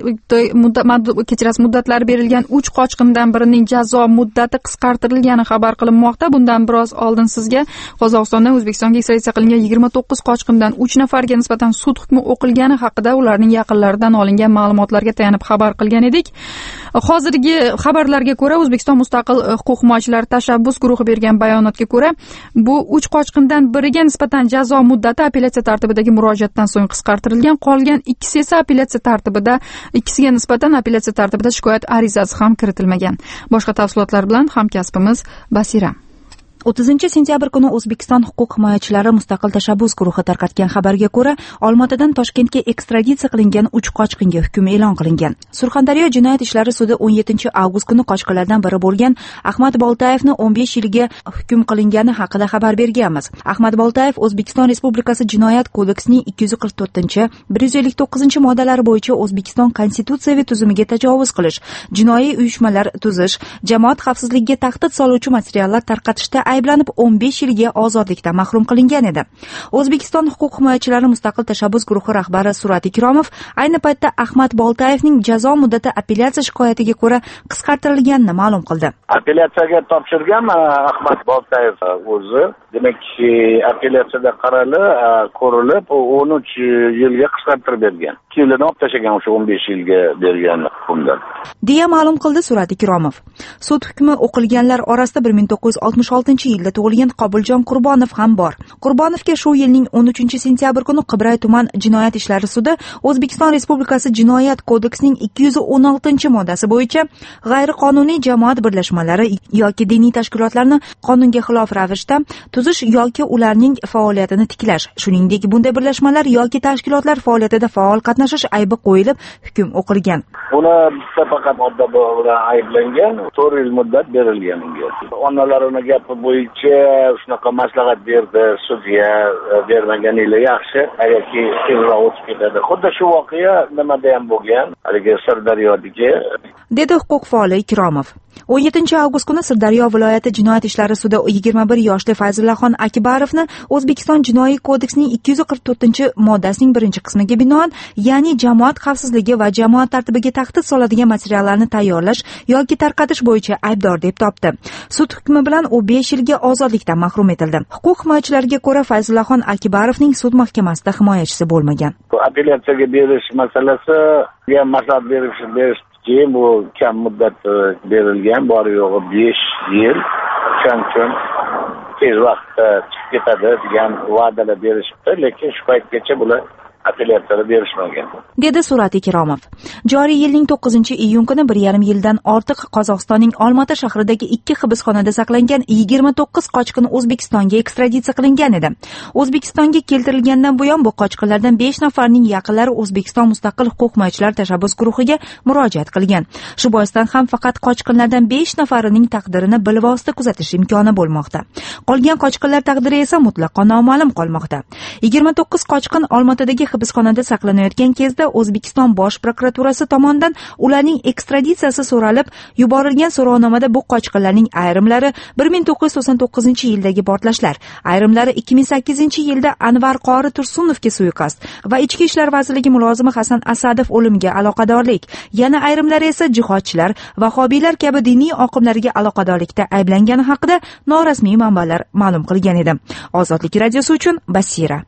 kechirasiz muddatlari berilgan uch qochqindan birining jazo muddati qisqartirilgani xabar qilinmoqda. Bundan biroz oldin sizga Qozog'istondan O'zbekistonga ekstraditsiya qilingan yigirma to'qqiz qochqindan uch nafarga nisbatan sud hukmi o'qilgani haqida ularning yaqinlaridan olingan ma'lumotlarga tayanib xabar qilgan edik. Hozirgi xabarlarga ko'ra, O'zbekiston mustaqil huquq himoyachilari tashabbus guruhi bergan bayonotga ko'ra, bu uch qochqindan biriga nisbatan jazo muddati apellyatsiya tartibidagi murojaatdan so'ng qisqartirilgan, qolgan ikkisi esa apellyatsiya tartibida, ikkisiga nisbatan apellyatsiya tartibida shikoyat arizasi ham kiritilmagan. Boshqa tafsilotlar bilan hamkasbimiz Basira. o'ttizinchi sentyabr kuni O'zbekiston huquq himoyachilari mustaqil tashabbus guruhi tarqatgan xabarga ko'ra, Olmaotadan Toshkentga ekstraditsiya qilingan uch qochqinga hukm e'lon qilingan. Surxondaryo jinoyat ishlari sudi o'n yettinchi avgust kuni qochqinlardan biri bo'lgan Ahmad Boltayevni o'n besh yilga hukm qilingani haqida xabar berganmiz. Ahmad Boltayev O'zbekiston Respublikasi Jinoyat kodeksining ikki yuz qirq to'rtinchi, bir yuz ellik to'qqizinchi moddalari bo'yicha O'zbekiston konstitutsiyaviy tuzumiga tajovuz qilish, jinoiy uyushmalar tuzish, jamoat xavfsizligiga tahdid soluvchi materiallar tarqatishda ayblanib o'n besh yilga ozodlikdan mahrum qilingan edi. O'zbekiston huquq himoyachilari mustaqil tashabbus guruhi rahbari Surat Ikromov ayni paytda Ahmad Boltayevning jazo muddati apellyatsiya shikoyatiga ko'ra qisqartirilganini ma'lum qildi. Apellyatsiyaga topshirgan Ahmad Boltayev o'zi, demak, apellyatsiyada qaralib, ko'rilib, o'n uch yilga qisqartirib bergan. ikki yilini olib tashlagan o'sha o'n besh yilga bergan hukmdan. deya ma'lum qildi Surat Ikromov. Sud hukmi o'qilganlar orasida bir ming to'qqiz yuz oltmish oltinchi yilda tug'ilgan Qobuljon Qurbonov ham bor. Qurbonovga shu yilning o'n uchinchi sentyabr kuni Qibray tuman jinoyat ishlari sudi O'zbekiston Respublikasi Jinoyat kodeksining ikki yuz o'n oltinchi moddasi bo'yicha g'ayriqonuniy jamoat birlashmalari yoki diniy tashkilotlarni qonunga xilof ravishda tuzish yoki ularning faoliyatini tiklash, shuningdek bunday birlashmalar yoki tashkilotlar faoliyatida faol qatnashish aybi qo'yilib hukm o'qilgan. Uni bitta faqat modda bilan ayblangan, to'rt yil muddat berilgan unga. Onalarini gapi bo'yicha shunaqa maslahat berdi sudya, bermaganiga yaxshi, agarki tezroq o'tib ketadi. Xuddi shu voqea nimada ham bo'lgan, haligi Sirdaryodagi, dedi huquq faoli Ikromov. o'n yettinchi avgust kuni Sirdaryo viloyati jinoyat ishlari sudi yigirma bir yoshli Fayzullaxon Akbarovni O'zbekiston jinoiy kodeksining ikki yuz qirq to'rtinchi moddasining birinchi qismiga binoan, ya'ni jamoat xavfsizligi va jamoat tartibiga tahdid soladigan materiallarni tayyorlash yoki tarqatish bo'yicha aybdor deb topdi. Sud hukmi bilan u besh yilga ozodlikdan mahrum etildi. Huquq himoyachilariga ko'ra, Fayzullaxon Akbarovning sud mahkamasida himoyachisi bo'lmagan. Apellyatsiyaga berish masalasi, ham maslahat berish berish keyin bu kam muddat berilgan, bori yo'g'i besh yil. Shuning uchun tez vaqtda chiqib ketadi degan va'dalar berishibdi, lekin shu paytgacha bular apellyatsiyada berishmagan, dedi Surat Ikromov. Joriy yilning to'qqizinchi iyun kuni bir yarim yildan ortiq Qozog'istonning Olmaota shahridagi ikki hibsxonada saqlangan yigirma to'qqiz qochqin O'zbekistonga ekstraditsiya qilingan edi. O'zbekistonga keltirilgandan buyon bu qochqinlardan besh nafarining yaqinlari O'zbekiston mustaqil huquq himoyachilari tashabbus guruhiga murojaat qilgan. Shu boisdan ham faqat qochqinlardan besh nafarining taqdirini bilvosita kuzatish imkoni bo'lmoqda. Qolgan qochqinlar taqdiri esa mutlaqo noma'lum qolmoqda. yigirma to'qqiz qochqin Olmaotadagi hibsxonada saqlanayotgan kezda O'zbekiston Bosh prokuraturasi tomonidan ularning ekstraditsiyasi so'ralib, yuborilgan so'rovnomada bu qochqinlarning ayrimlari bir ming to'qqiz yuz to'qson to'qqizinchi yildagi portlashlar, ayrimlari ikki ming sakkizinchi yilda Anvar Qori Tursunovga suiqasd va Ichki ishlar vazirligi mulozimi Hasan Asadov o'limiga aloqadorlik, yana ayrimlari esa jihodchilar, vahobiylar kabi diniy oqimlarga aloqadorlikda ayblangani haqida norasmiy manbalar ma'lum qilgan edi. Ozodlik radiosi uchun Basira.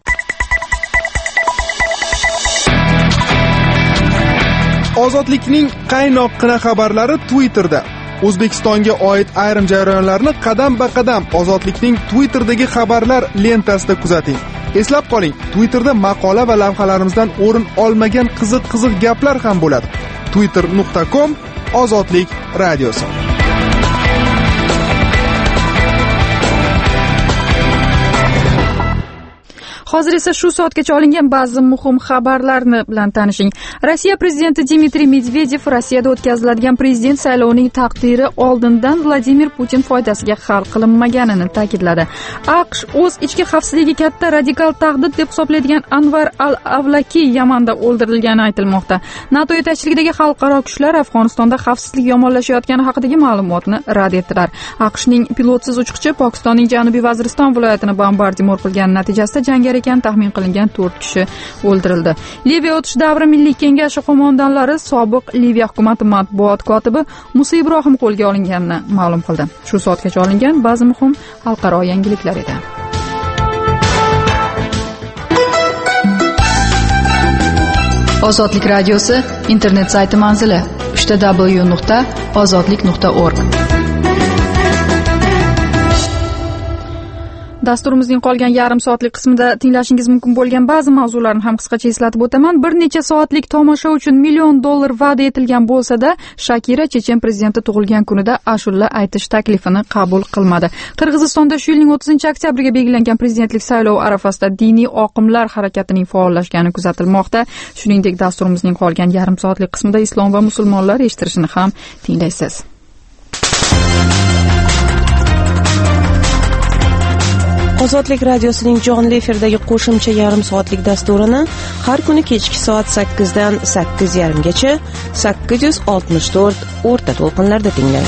Ozodlikning qaynoqqina xabarlari Twitterda. O'zbekistonga oid ayrim jarayonlarni qadam-ba-qadam Ozodlikning Twitter'dagi xabarlar lentasida kuzating. Eslab qoling, Twitterda maqola va lavhalarimizdan o'rin olmagan qiziq-qiziq gaplar ham bo'ladi. twitter nuqta com Ozodlik radiosi. Hozir esa shu soatgacha olingan ba'zi muhim xabarlarni bilan tanishing. Rossiya prezidenti Dmitriy Medvedev Rossiyada o'tkaziladigan prezident saylovining taqdiri oldindan Vladimir Putin foydasiga hal qilinmaganini ta'kidladi. AQSh o'z ichki xavfsizligiga katta radikal tahdid deb hisoblaydigan Anvar al-Avlaki Yamanda o'ldirilgani aytilmoqda. NATO yetakchiligidagi xalqaro kuchlar Afg'onistonda xavfsizlik yomonlashayotgani haqidagi ma'lumotni rad etdilar. AQShning pilotsiz uchqichi Pokistonning Janubiy Vaziriston viloyatini bombardimon qilgani natijasida jangari ekan taxmin qilingan to'rt kishi o'ldirildi. Liviya o'tish davri Milliy kengashi qo'mondonlari sobiq Liviya hukumati matbuot kotibi Musa Ibrohim qo'lga olinganini ma'lum qildi. Shu soatgacha olingan ba'zi muhim xalqaro yangiliklar edi. Ozodlik radiosi internet sayti manzili uch w nuqta ozodlik nuqta org. Dasturimizning qolgan yarim soatlik qismida tinglashingiz mumkin bo'lgan ba'zi mavzularni ham qisqacha eslatib o'taman. Bir necha soatlik tomosha uchun million dollar va'da etilgan bo'lsa-da, Shakira Chechen prezidenti tug'ilgan kunida ashula aytish taklifini qabul qilmadi. Qirg'izistonda shu yilning o'ttizinchi oktyabriga belgilangan prezidentlik saylovi arafasida diniy oqimlar harakatining faollashgani kuzatilmoqda. Shuningdek, dasturimizning qolgan yarim soatlik qismida islom va musulmonlar eshittirishini ham tinglaysiz. Ozodlik radiosining jonli efirdagi qo'shimcha yarim soatlik dasturini har kuni kechki soat sakkizdan sakkiz yarim gacha sakkiz yuz oltmish to'rt o'rta to'lqinlarda tinglang.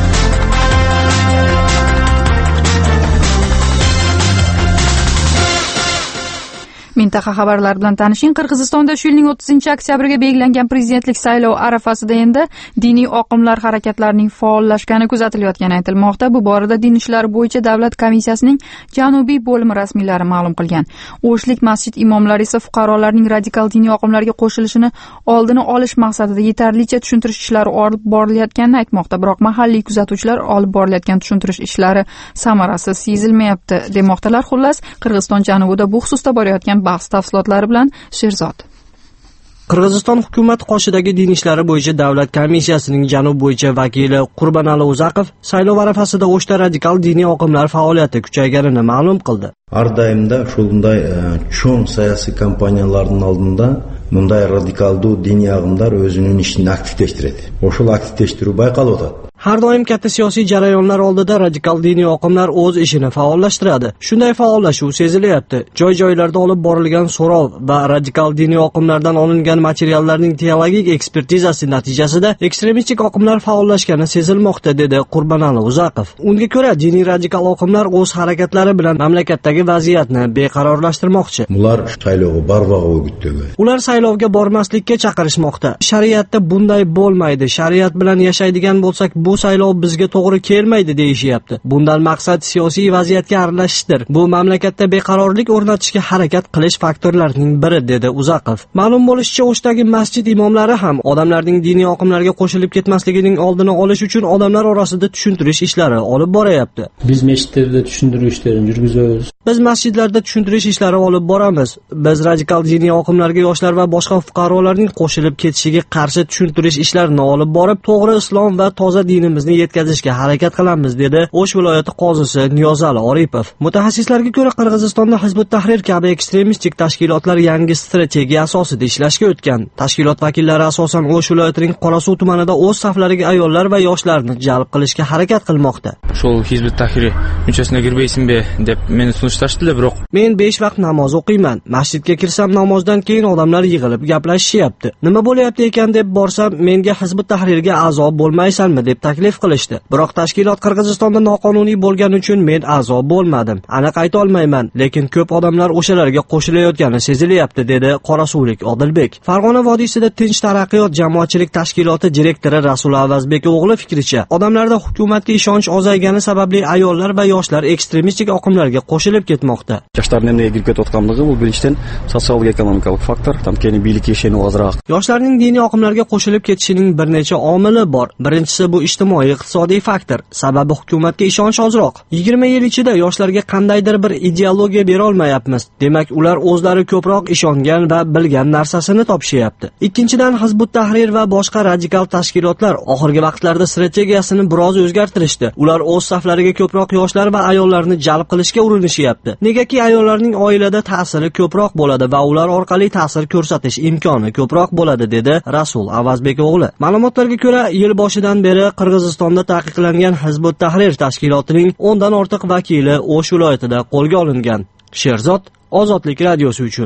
Mintaqa xabarlar bilan tanishing. Qirg'izistonda shu yilning o'ttizinchi oktyabriga belgilangan prezidentlik saylovi arafasida endi diniy oqimlar harakatlarining faollashgani kuzatilayotgani aytilmoqda. Bu borada din ishlari bo'yicha davlat komissiyasining janubiy bo'limi rasmiylari ma'lum qilgan. O'shlik masjid imomlari esa fuqarolarning radikal diniy oqimlarga qo'shilishini oldini olish maqsadida yetarlicha tushuntirish ishlari olib borilayotganini aytmoqda. Biroq mahalliy kuzatuvchilar olib borilayotgan tushuntirish ishlari samarasiz sezilmayapti demoqdalar. Xullas, Qirg'iziston janubida bu xususda borayotgan bahs tafsilotlari bilan Sherzod. Qirg'iziston hukumati qoshidagi din ishlari bo'yicha davlat komissiyasining janub bo'yicha vakili Qurbonali Uzaqov saylov arafasida O'shda radikal diniy oqimlar faoliyati kuchayganini ma'lum qildi. Har doimda shunday cho'ng siyosiy kompaniyalarning oldida bunday radikaldu diniy aqimlar o'zining ishini aktivlashtiradi. O'shul aktivlashtiruv bayqaladi. Har doim katta siyosiy jarayonlar oldida radikal diniy oqimlar o'z ishini faollashtiradi. Shunday faollashuv sezilyapti. Joy-joylarda olib borilgan so'rov va radikal diniy oqimlardan olingan materiallarning teologik ekspertizasi natijasida ekstremistik oqimlar faollashgani sezilmoqda, dedi Qurbonali Uzaqov. Unga ko'ra, diniy radikal oqimlar o'z harakatlari bilan mamlakatdagi vaziyatni beqarorlashtirmoqchi. Ular saylovga barvog'i o'gitdi. Ular saylovga bormaslikka chaqirishmoqda. Shariatda bunday bo'lmaydi. Shariat bilan yashaydigan bo'lsak, bu bu saylov bizga to'g'ri kelmaydi deyishyapti. Bundan maqsad siyosiy vaziyatga aralashishdir. Bu mamlakatda beqarorlik o'rnatishga harakat qilish faktorlarining biri, dedi Uzaqov. Ma'lum bo'lishicha, O'shdagi masjid imomlari ham odamlarning diniy oqimlarga qo'shilib ketmasligining oldini olish uchun odamlar orasida tushuntirish ishlari olib borayapti. Biz masjidlarda tushuntirish ishlarini yurgizamiz. Biz masjidlarda tushuntirish ishlari olib boramiz. Biz radikal diniy oqimlarga yoshlar va boshqa fuqarolarning qo'shilib ketishiga qarshi tushuntirish ishlarini olib borib, to'g'ri islom va toza dinimizni yetkazishga harakat qilamiz, dedi O'sh viloyati qozisi Niyozali Oripov. Mutaxassislarga ko'ra, Qirg'izistonda Hizbut Tahrir kabi ekstremistik tashkilotlar yangi strategiya asosida ishlashga o'tgan. Tashkilot vakillari asosan O'sh viloyatining Qorasuv tumanida o'z saflariga ayollar va yoshlarni jalb qilishga harakat qilmoqda. Shol Hizbut Tahrir muchasina kirmaysinmi deb meni sunishtirishdilar, biroq men besh vaqt namoz o'qiyman. Masjidga kirsam, namozdan keyin odamlar yig'ilib gaplashishyapti. Nima bo'layapti ekan deb borsam, menga Hizbut Tahrirga a'zo bo'lmaysanmi deb taklif qilishdi. Biroq tashkilot Qirg'izistonda noqonuniy bo'lgani uchun men a'zo bo'lmadim. Aniq ayta olmayman, lekin ko'p odamlar o'shalarga qo'shilayotgani sezilyapti, dedi Qorasuvlik Odilbek. Farg'ona vodiysida Tinch taraqqiyot jamoatchilik tashkiloti direktori Rasul Avazbek o'g'li fikricha, odamlarda hukumatga ishonch ozaygani sababli ayollar va yoshlar ekstremistik oqimlarga qo'shilib ketmoqda. Yoshlarning nega kirib ketayotganligi bu birinchidan sotsial ekonomik faktor, tam keyin bilik yashayni ozroq. Yoshlarning diniy oqimlarga qo'shilib ketishining bir necha omili bor. Birinchisi bu ishda ijtimoiy iqtisodiy faktor, sababi hukumatga ishonch ozroq. yigirma yil ichida yoshlarga qandaydir bir ideologiya bera olmayapmiz. Demak, ular o'zlari ko'proq ishongan va bilgan narsasini topishyapti. Ikkinchidan, Hizbut Tahrir va boshqa radikal tashkilotlar oxirgi vaqtlarda strategiyasini biroz o'zgartirishdi. Ular o'z saflariga ko'proq yoshlar va ayollarni jalb qilishga urinishyapti. Negaki ayollarning oilada ta'siri ko'proq bo'ladi va ular orqali ta'sir ko'rsatish imkoni ko'proq bo'ladi, dedi Rasul Avazbek o'g'li. Ma'lumotlarga ko'ra, yil boshidan beri Qirg'izistonda taqiqlangan Hizbut Tahrir tashkilotining o'ndan ortiq vakili O'sh viloyatida qo'lga olingan. Sherzod, Ozodlik radiosi uchun.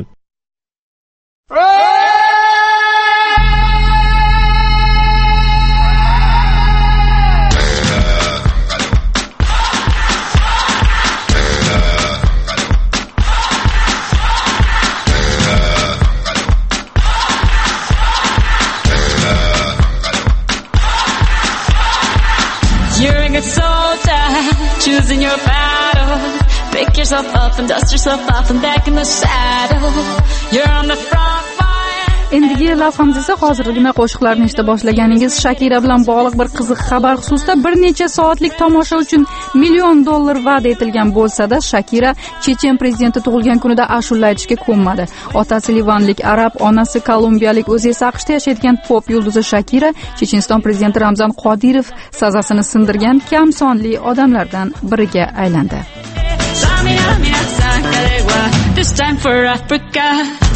Choosing your battle, pick yourself up and dust yourself off and back in the saddle. You're on the front line. Endigi lavhamiz esa hozirgina qo'shiqlarni eshita boshlaganingiz Shakira bilan bog'liq bir qiziq xabar xususida. Bir necha soatlik tomosha uchun million dollar va'da etilgan bo'lsa-da, Shakira Chechen prezidenti tug'ilgan kunida ashula aytishga ko'nmadi. Otasi livanlik arab, onasi kolumbiyalik, o'zi esa AQShda yashaydigan pop yulduzi Shakira Checheniston prezidenti Ramzan Qodirov sazasini sindirgan kam sonli odamlardan biriga aylandi. This time for Africa.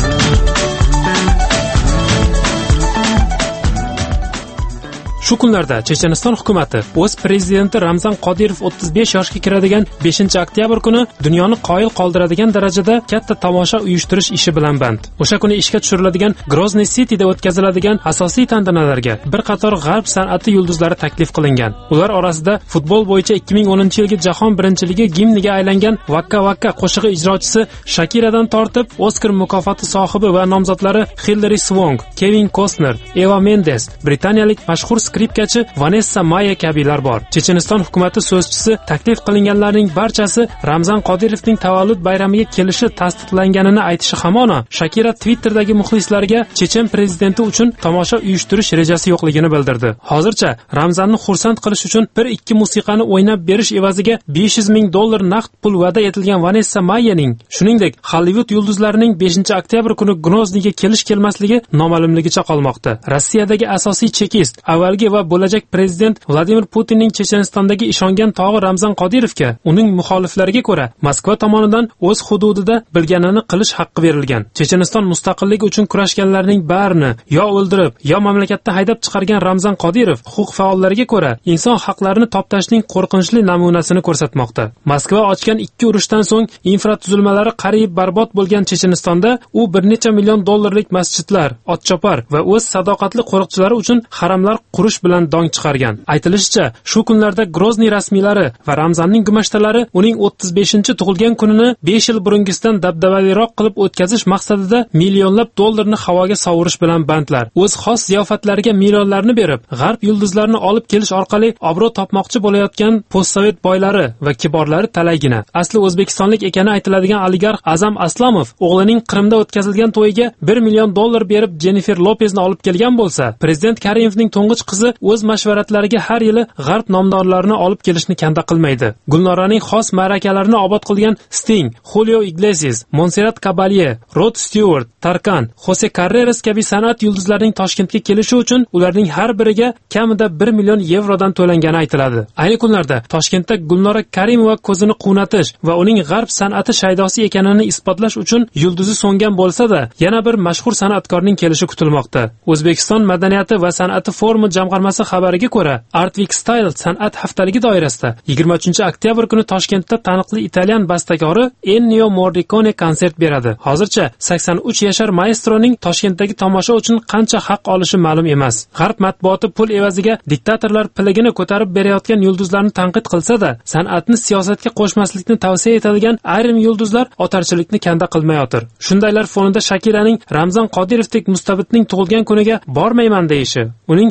Shu kunlarda Checheniston hukumatı o'z prezidenti Ramzan Qodirov o'ttiz besh yoshga kiradigan beshinchi oktyabr kuni dunyoni qoyil qoldiradigan darajada katta tomosha uyushtirish ishi bilan band. O'sha kuni ishga tushiriladigan Grozny City'da o'tkaziladigan asosiy tantanalarga bir qator g'arb san'ati yulduzlari taklif qilingan. Ular orasida futbol bo'yicha ikki ming o'ninchi yilgi jahon birinchiligi gimniga aylangan Vakka Vakka qo'shig'i ijrochisi Shakiradan tortib Oskar mukofoti sohibi va nomzodlari Hilary Swank, Kevin Costner, Eva Mendes, britaniyalik mashhur skripkachi Vanessa Maya kabilar bor. Checheniston hukumati so'zchisi taklif qilinganlarning barchasi Ramzan Qodirovning tavallud bayramiga kelishi tasdiqlanganini aytishi hamona Shakira Twitter'dagi muxlislariga Chechen prezidenti uchun tomosha uyushtirish rejasi yo'qligini bildirdi. Hozircha Ramzanni xursand qilish uchun bir ikki musiqani o'ynab berish evaziga besh yuz ming dollar naqd pul va'da etilgan Vanessa Mayaning, shuningdek Hollywood yulduzlarining beshinchi oktyabr kuni Groznyga kelish kelmasligi noma'lumligicha qolmoqda. Rossiyadagi asosiy chekist, avvalgi va bo'lajak prezident Vladimir Putinning Chechenistondagi ishongan tog'i Ramzan Qodirovga uning muxoliflariga ko'ra Moskva tomonidan o'z hududida bilganini qilish haqqi berilgan. Checheniston mustaqillik uchun kurashganlarning barini yo o'ldirib, yo mamlakatdan haydab chiqargan Ramzan Qodirov huquq faollariga ko'ra inson haqlarini toptashning qo'rqinchli namunasini ko'rsatmoqda. Moskva ochgan ikki urushdan so'ng infratuzilmalari qariyb barbod bo'lgan Chechenistonda u bir necha million dollarlik masjidlar, otchopar va o'z sadoqatli qo'riqchilari uchun haramlar qurish bilan dong chiqargan. Aytilishicha, shu kunlarda Grozny rasmiylari va Ramzanning gumashtalari uning o'ttiz beshinchi tug'ilgan kunini besh yil burungisidan dabdabaliroq qilib o'tkazish maqsadida millionlab dollarni havoga sovurish bilan bandlar. O'z xos ziyofatlariga millionlarni berib, g'arb yulduzlarini olib kelish orqali obro' topmoqchi bo'layotgan postsovet boylari va kiborlari talaygina. Asli o'zbekistonlik ekani aytiladigan oligarx Azam Aslamov o'g'lining Qrimda o'tkazilgan to'yiga bir million dollar berib Jennifer Lopezni olib kelgan bo'lsa, prezident Karimovning to'ng'ich qizi o'z mashvaratlariga har yili g'arb nomdorlarini olib kelishni kanda qilmaydi. Gulnoraning xos ma'rakalarini obod qilgan Sting, Julio Iglesias, Montserrat Caballé, Rod Stewart, Tarkan, Jose Carreras kabi san'at yulduzlarining Toshkentga kelishi uchun ularning har biriga kamida bir million yevrodan to'langani aytiladi. Ayni kunlarda Toshkentda Gulnora Karimova ko'zini quvnatish va uning g'arb san'ati shaydosi ekanini isbotlash uchun yulduzi so'ngan bo'lsa-da, yana bir mashhur san'atkorning kelishi kutilmoqda. O'zbekiston madaniyati va san'ati forumi jamg'armasi xabariga ko'ra, Art Week Style san'at haftaligi doirasida yigirma uchinchi oktyabr kuni Toshkentda taniqli italyan bastakori Ennio Morricone konsert beradi. Hozircha sakson uch yashar maestroning Toshkentdagi tomosha uchun qancha haq olishi ma'lum emas. G'arb matbuoti pul evaziga diktatorlar piligini ko'tarib berayotgan yulduzlarni tanqid qilsa-da, san'atni siyosatga qo'shmaslikni tavsiya etadigan ayrim yulduzlar otarchilikni kanda qilmayotir. Shundaylar fonida Shakiraning Ramzan Qodirovdek mustabidning tug'ilgan kuniga bormayman deyishi, uning siyosiy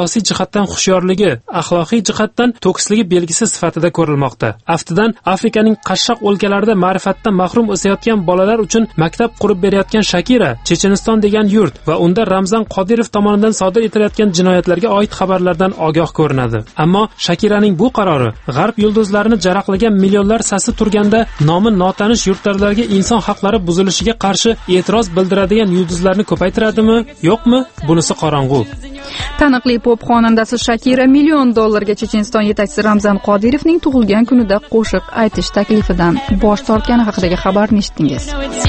siyosiy jihatdan hushyorligi, axloqiy jihatdan to'kisligi belgisi sifatida ko'rilmoqda. Aftidan, Afrikaning qashshoq o'lkalarida ma'rifatdan mahrum o'sayotgan bolalar uchun maktab qurib berayotgan Shakira, Checheniston degan yurt va unda Ramzan Qodirov tomonidan sodir etilayotgan jinoyatlarga oid xabarlardan ogoh ko'rinadi. Ammo Shakiraning bu qarori g'arb yulduzlarini jaraqlagan millionlar sasi turganda nomi notanish yurtlardagi inson haqlari buzilishiga qarshi e'tiroz bildiradigan yulduzlarni ko'paytiradimi, yo'qmi? Bunisi qorong'u. Taniqli pop xonandasi Shakira million dollarga Checheniston yetakchisi Ramzan Qodirovning tug'ilgan kunida qo'shiq aytish taklifidan bosh tortgani haqidagi xabarni eshitdingiz.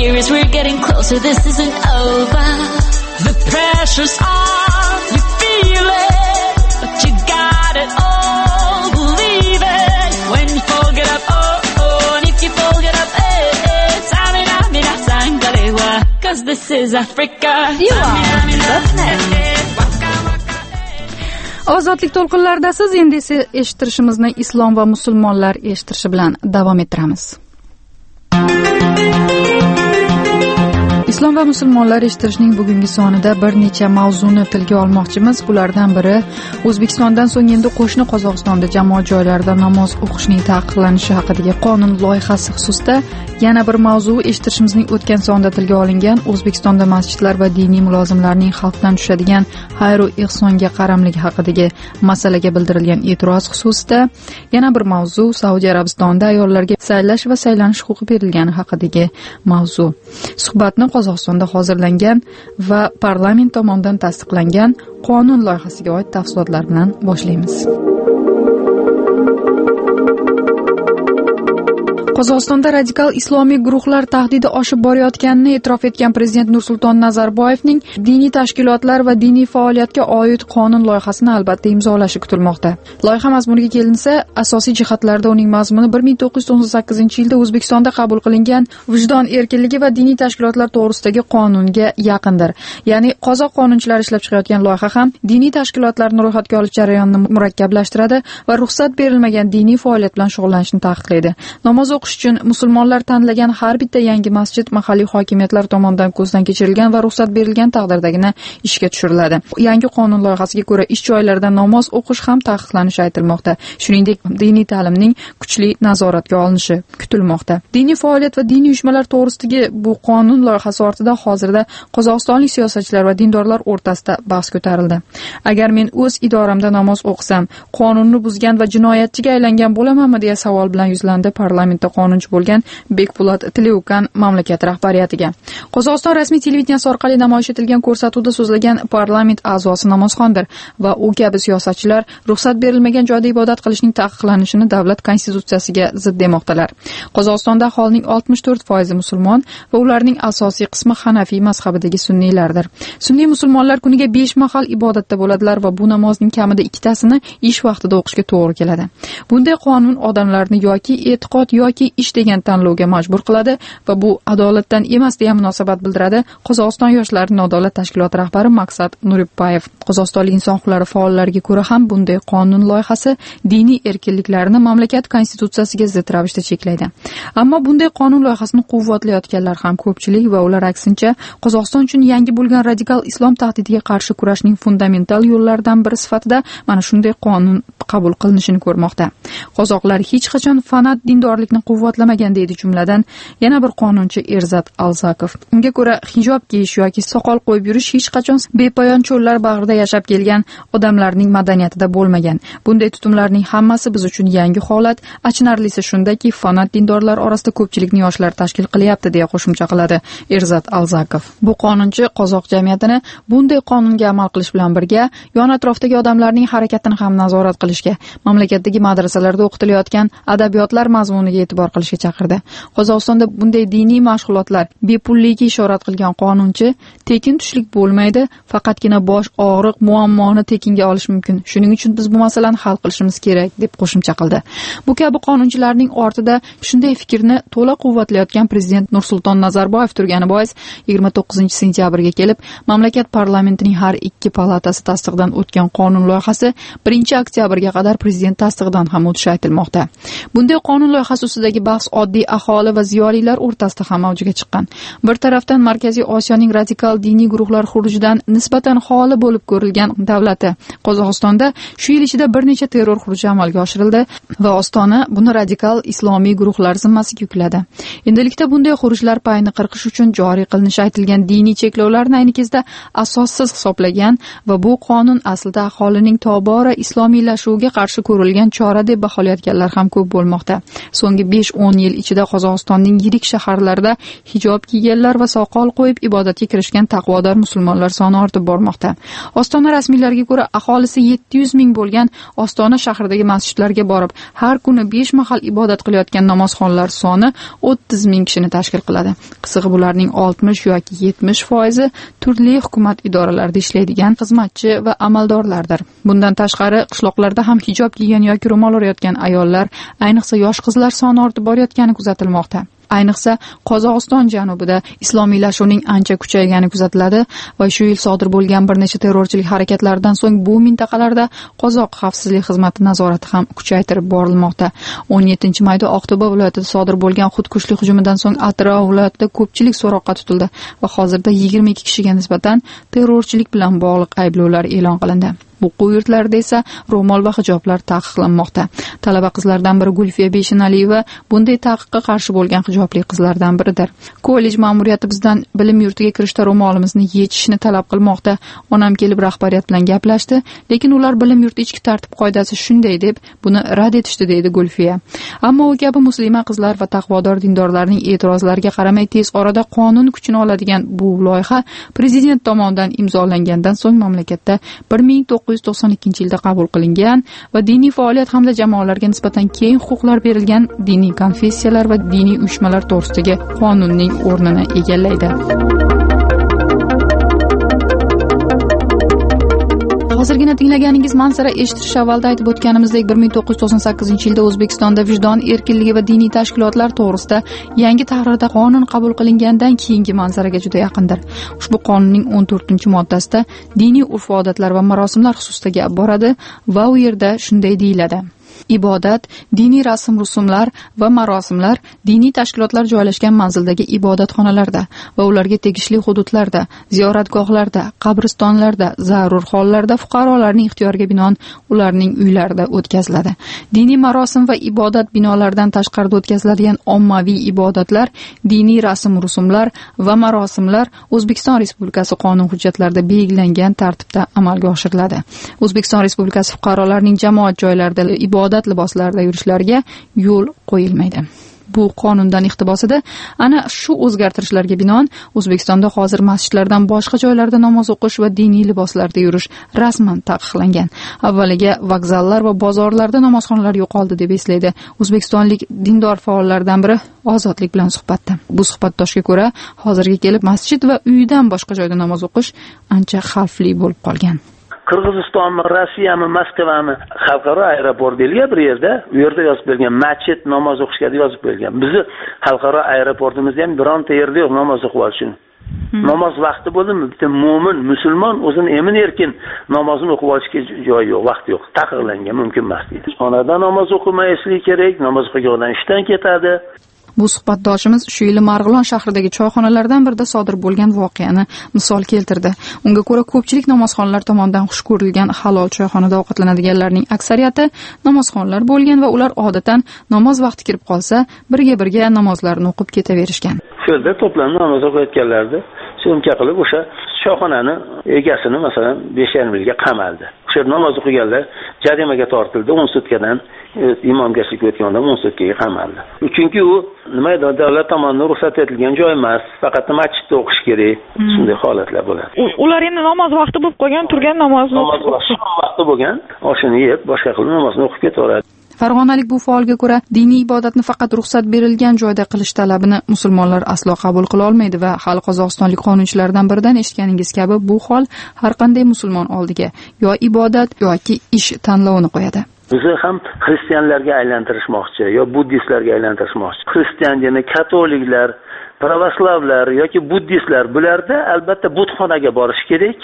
This is Africa. Ozodlik to'lqinlarida siz endi esa eshittirishimizni islom va musulmonlar eshittirishi bilan davom ettiramiz. Islom va musulmonlar eshittirishning bugungi sonida bir necha mavzuni tilga olmoqchimiz. Bulardan biri O'zbekistondan so'ng endi qo'shni Qozog'istonda jamoat joylarida namoz o'qishning taqiqlanishi haqidagi qonun loyihasi xususida yana bir mavzu eshittirishimizning o'tgan sonida tilga olingan O'zbekistonda masjidlar va diniy mulozimlarning xalqdan tushadigan xayr va ihsonga qaramligi haqidagi masalaga bildirilgan e'tiroz xususida yana bir mavzu Saudiya Arabistonida ayollarga saylash va saylanish huquqi berilgani haqidagi mavzu. Suhbatni Qozog'istonda hozirlangan va parlament tomonidan tasdiqlangan qonun loyihasiga oid tafsilotlar bilan boshlaymiz. Qozog'istonda radikal islomiy guruhlar tahdidi oshib borayotganini e'tirof etgan prezident Nursulton Nazarboyevning diniy tashkilotlar va diniy faoliyatga oid qonun loyihasini albatta imzolashi kutilmoqda. Loyiha mazmuniga kelinsa, asosiy jihatlarda uning mazmuni bir ming to'qqiz yuz to'qson sakkizinchi yilda O'zbekistonda qabul qilingan vijdon erkinligi va diniy tashkilotlar to'g'risidagi qonunga yaqindir. Ya'ni qozoq qonunchilari ishlab chiqayotgan loyiha ham diniy tashkilotlarni ro'yxatga olish jarayonini murakkablashtiradi va ruxsat berilmagan diniy faoliyat bilan shug'ullanishni taqiqlaydi. Namoz o'qish uchun musulmonlar tanlagan har bitta yangi masjid mahalliy hokimiyatlar tomonidan ko'zdan kechirilgan va ruxsat berilgan taqdirdagina ishga tushiriladi. Yangi qonun loyihasiga ko'ra ish joylarida namoz o'qish ham taqiqlanishi aytilmoqda. Shuningdek, diniy ta'limning kuchli nazoratga olinishi kutilmoqda. Diniy faoliyat va diniy uyushmalar to'g'risidagi bu qonun loyihasi ortida hozirda qozog'istonlik siyosatchilar va dindorlar o'rtasida bahs ko'tarildi. Agar men o'z idoramda namoz o'qisam, qonunni buzgan va jinoyatchiga aylangan bo'lamanmi deya savol bilan yuzlandi parlamentda qonunchi bo'lgan Bekpo'lat Tileukan mamlakat rahbariyatiga. Qozog'iston rasmiy televideniyasi orqali namoyish etilgan ko'rsatuvda so'zlagan parlament a'zosi namozxondir va u kabi siyosatchilar ruxsat berilmagan joyda ibodat qilishning taqiqlanishini davlat konstitutsiyasiga zid demoqdalar. Qozog'istonda aholining oltmish to'rt foizi musulmon va ularning asosiy qismi Hanafiy mazhabidagi sunniylardir. Sunniy musulmonlar kuniga besh mahal ibodatda bo'ladilar va bu namozning kamida ikkitasini ish vaqtida o'qishga to'g'ri keladi. Bunday qonun odamlarni yoki e'tiqod yoki ish degan tanlovga majbur qiladi va bu adolatdan emas deya munosabat bildiradi Qozog'iston yoshlarining adolat tashkiloti rahbari Maqsad Nuripbayev. Qozog'istonlik inson huquqlari faollariga ko'ra ham bunday qonun loyihasi diniy erkinliklarni mamlakat konstitutsiyasiga zid ravishda cheklaydi. Ammo bunday qonun loyihasini quvvatlayotganlar ham ko'pchilik va ular aksincha Qozog'iston uchun yangi bo'lgan radikal islom tahdidiga qarshi kurashning fundamental yo'llaridan biri sifatida mana shunday qonun qabul qilinishini ko'rmoqda. Qozoqlar hech qachon fanat dindorlikni quvvatlamagan deydi jumladan yana bir qonunchi Erzat Alzakov. Unga ko'ra hijob kiyish yoki soqol qo'yib yurish hech qachon bepoyon cho'llar bag'rida yashab kelgan odamlarning madaniyatida bo'lmagan. Bunday tutumlarning hammasi biz uchun yangi holat. Achinarlisi shundaki, fanat dindorlar orasida ko'pchilikni yoshlar tashkil qilyapti deya qo'shimcha qiladi Erzat Alzakov. Bu qonunchi qozoq jamiyatini bunday qonunga amal qilish bilan birga yon atrofdagi odamlarning harakatini ham nazorat qilishga, mamlakatdagi madrasalarda o'qitilayotgan adabiyotlar mazmuniga e'tibor qilishga chaqirdi. Qozog'istonda bunday diniy mashg'ulotlar bepulligiga ishorat qilgan qonunchi tekin tushlik bo'lmaydi, faqatgina bosh og'riq muammoni tekinga olish mumkin. Shuning uchun biz bu masalani hal qilishimiz kerak deb qo'shimcha qildi. Bu kabi qonunchilarning ortida shunday fikrni to'la quvvatlayotgan prezident Nursulton Nazarboyev turgani bois yigirma to'qqizinchi sentyabrga kelib mamlakat parlamentining har ikki palatasi tasdiqdan o'tgan qonun loyihasi birinchi oktyabrga qadar prezident tasdiqidan ham o'tishi aytilmoqda. Bunday qonun loyihasi ustidagi haqidagi bahs oddiy aholi va ziyolilar o'rtasida ham avjiga chiqqan. Bir tarafdan Markaziy Osiyoning radikal diniy guruhlar xurujidan nisbatan xoli bo'lib ko'rilgan davlati Qozog'istonda shu yil ichida bir necha terror xuruji amalga oshirildi va Ostona buni radikal islomiy guruhlar zimmasiga yukladi. Endilikda bunday xurujlar payini qirqish uchun joriy qilinishi aytilgan diniy cheklovlarni ayni kezda asossiz hisoblagan va bu qonun aslida aholining tobora islomiylashuviga qarshi ko'rilgan chora deb baholayotganlar ham ko'p bo'lmoqda. So'nggi besh o'n yil ichida Qozog'istonning yirik shaharlarida hijob kiyganlar va soqol qo'yib ibodatga kirishgan taqvodor musulmonlar soni ortib bormoqda. Ostona rasmiylariga ko'ra, aholisi yetti yuz ming bo'lgan Ostona shahridagi masjidlarga borib, har kuni besh mahal ibodat qilayotgan namozxonlar soni o'ttiz ming kishini tashkil qiladi. Qisqasi bularning oltmish yoki yetmish foizi turli hukumat idoralarida ishlaydigan xizmatchi va amaldorlardir. Bundan tashqari, qishloqlarda ham hijob kiygan yoki ro'mol o'rayotgan ayollar, ayniqsa yosh qizlar soni ortib borayotgani kuzatilmoqda. Ayniqsa Qozog'iston janubida islomiylashuvning ancha kuchaygani kuzatiladi va shu yil sodir bo'lgan bir necha terrorchilik harakatlaridan so'ng bu mintaqalarda qozoq xavfsizlik xizmati nazorati ham kuchaytirib borilmoqda. o'n yettinchi mayda Oqto'ba viloyatida sodir bo'lgan xudkushlik hujumidan so'ng atrof viloyatida ko'pchilik so'roqqa tutildi va hozirda yigirma ikki kishiga nisbatan terrorchilik bilan bog'liq ayblovlar e'lon qilindi. O'quv yurtlarida esa ro'mol va hijoblar taqiqlanmoqda. Talaba qizlardan biri Gulfiya Beshinaliyeva bunday taqiqqa qarshi bo'lgan hijobli qizlardan biridir. Kollej ma'muriyati bizdan bilim yurtiga kirishda ro'molimizni yechishni talab qilmoqda. Onam kelib rahbariyat bilan gaplashdi, lekin ular bilim yurti ichki tartib qoidasi shunday deb buni rad etishdi, deydi Gulfiya. Ammo u kabi muslima qizlar va taqvodor dindorlarning e'tirozlariga qaramay tez orada qonun kuchini oladigan bu loyiha prezident tomonidan imzolangandan so'ng mamlakatda bir ming to'qqiz yuz to'qson ikkinchi yilda qabul qilingan va diniy faoliyat hamda jamoalarga nisbatan keng huquqlar berilgan diniy konfessiyalar va diniy uyushmalar to'g'risidagi qonunning o'rnini egallaydi. Hozirgina tinglaganingiz manzara eshitish avvalda aytib o'tganimizdek bir ming to'qqiz yuz to'qson sakkizinchi yilda O'zbekistonda vijdon erkinligi va diniy tashkilotlar to'g'risida yangi tahrirda qonun qabul qilingandan keyingi manzaraga juda yaqindir. Ushbu qonunning o'n to'rtinchi moddasida diniy urf-odatlar va marosimlar xususida gap boradi va u yerda shunday deyiladi: ibodat, diniy rasm-rusumlar va marosimlar diniy tashkilotlar joylashgan manzildagi ibodatxonalarda va ularga tegishli hududlarda, ziyoratgohlarda, qabristonlarda, zarur hollarda fuqarolarning ixtiyoriga binoan ularning uylarida o'tkaziladi. Diniy marosim va ibodat binolaridan tashqarida o'tkaziladigan ommaviy ibodatlar, diniy rasm-rusumlar va marosimlar O'zbekiston Respublikasi qonun hujjatlarida belgilangan tartibda amalga oshiriladi. O'zbekiston Respublikasi fuqarolarining jamoat joylarida ibodat liboslarda yurishlariga yo'l qo'yilmaydi. Bu qonundan iqtibosida ana shu o'zgartirishlarga binoan O'zbekistonda hozir masjidlardan boshqa joylarda namoz o'qish va diniy liboslarda yurish rasman taqiqlangan. Avvaliga vokzallar va bozorlarda namozxonalar yo'qoldi deb eslaydi o'zbekistonlik dindor faollardan biri Ozodlik bilan suhbatda. Bu suhbatdoshga ko'ra, hozirga kelib masjid va uydan boshqa joyda namoz o'qish ancha xavfli bo'lib qolgan. Qirg'izistonmi, Rossiyami, Moskvami xalqaro aeroport belgilangan bir yerda, u yerda yozib qo'yilgan masjid namoz o'qishga yozib qo'yilgan. Bizni xalqaro aeroportimizda ham bironta yerda yo'q namoz o'qib olish uchun. Namoz vaqti bo'ldimi, bitta mo'min, musulmon o'zini emin-erkin namozini o'qib olishga joyi yo'q, vaqti yo'q, taqiqlangan, mumkin emas deydi. Xonada namoz o'qimasligi kerak, namoz o'qigandan ishdan ketadi. Bu suhbatdoshimiz shu yili Marg'ilon shahridagi choyxonalardan birida sodir bo'lgan voqeani misol keltirdi. Unga ko'ra, ko'pchilik namozxonlar tomonidan xush ko'rilgan halol choyxonada ovqatlanadiganlarning aksariyati namozxonlar bo'lgan va ular odatdan namoz vaqti kirib qolsa, birga-birga namozlarini o'qib ketaverishgan. Shu yerda to'planib namoz o'qiyotganlarni so'mka qilib o'sha choyxonani egasini masalan besh yarim yilga qamaldi. O'sha yerda namoz o'qiganlar jarimaga tortildi, o'n sutkadan imomgarchilik o'tgandan o'n sutkaga qamaldi. Chunki u nima edi, davlat tomonidan ruxsat etilgan joy emas, faqat masjidda o'qish kerak. Shunday holatlar bo'ladi. Ular endi namoz vaqti bo'lib qolgan, turgan namozni namoz vaqti bo'lgan, oshini yeb, boshqa qilib namozni o'qib ketaveradi. Farg'onalik bu faolga ko'ra, diniy ibodatni faqat ruxsat berilgan joyda qilish talabini musulmonlar aslo qabul qila olmaydi va hali qozog'istonlik qonunchilardan biridan eshitganingiz kabi bu hol har qanday musulmon oldiga yo ibodat yoki ish tanlovini qo'yadi. Bizni ham xristianlarga aylantirishmoqchi, yo buddistlarga aylantirishmoqchi. Xristian yana katoliklar, pravoslavlar yoki buddistlar bularda albatta butxonaga borish kerak.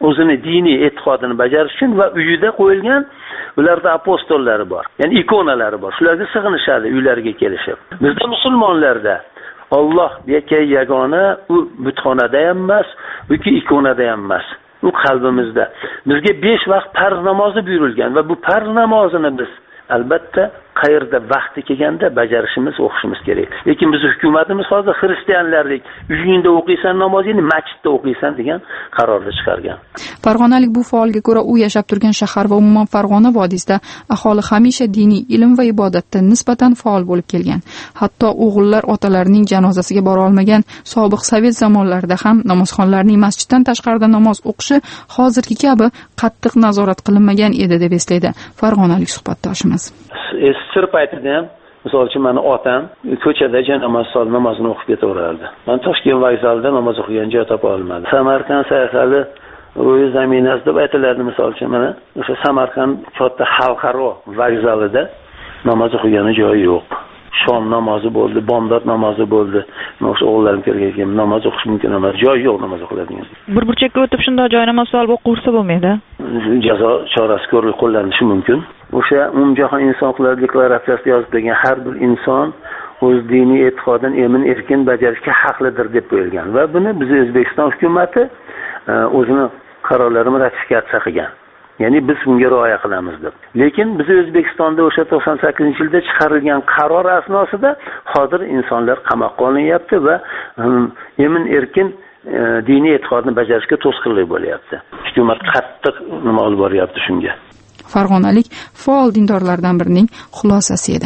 o'zini diniy e'tiqodini bajarish uchun va uyida qo'yilgan ularda apostollari bor, ya'ni ikonalari bor. Shularga sig'inishadi uylariga kelishib. Bizda musulmonlarda Alloh yakay yagona, u butxonada ham emas, yoki ikonada ham emas. U qalbimizda. Bizga besh vaqt farz namozi buyurilgan va bu farz namozini biz albatta qayerda vaqti kelganda bajarishimiz, o'qishimiz kerak. Lekin biz hukumatimiz hozir xristianlardek uyingda o'qiysan namozingni, masjidda o'qiysan degan qarorni chiqargan. Farg'onalik bu faolga ko'ra, u yashab turgan shahar va umuman Farg'ona vodiysida aholi hamisha diniy ilm va ibodatda nisbatan faol bo'lib kelgan. Hatto o'g'illar otalarining janozasiga bora olmagan sobiq sovet zamonlarida ham namozxonlarning masjiddan tashqarida namoz o'qishi hozirgi kabi qattiq nazorat qilinmagan edi deb eslaydi farg'onalik suhbatdoshimiz. Sir paytida ham, misol uchun meni otam ko'chada namoz sol namozini o'qib ketaverardi. Men Toshkent vokzalida namoz o'qigan joy topa olmadim. Samarqand sayqali ro'yi zaminasi deb aytiladi, misol uchun mana o'sha Samarqand katta xalqaro vokzalida namoz o'qigan joyi yo'q. Shom namozi bo'ldi, bomdod namozi bo'ldi. Men o'sha o'g'llarim kelgan namoz o'qish mumkin emas, joy yo'q namoz o'qiladigan. Bir burchakka o'tib shunday joy namoz solib o'qirsa bo'lmaydi. Jazo chorasi ko'rilib qo'llanishi mumkin. O'sha umumjahon inson huquqlari deklaratsiyasida yozib qo'yilgan har bir inson o'z diniy e'tiqodini emin erkin bajarishga haqlidir deb qo'yilgan va buni biz O'zbekiston hukumatı o'zini qarorlarini ratifikatsiya qilgan. Ya'ni biz bunga rioya qilamiz deb. Lekin biz O'zbekistonda o'sha to'qson sakkizinchi yilda chiqarilgan qaror asnosida hozir insonlar qamoqqa olinyapti va emin erkin diniy e'tiqodni bajarishga to'sqinlik bo'lyapti. Hukumat qattiq nima olib boryapti shunga. Farg'onalik faol dindorlardan birining xulosasi edi.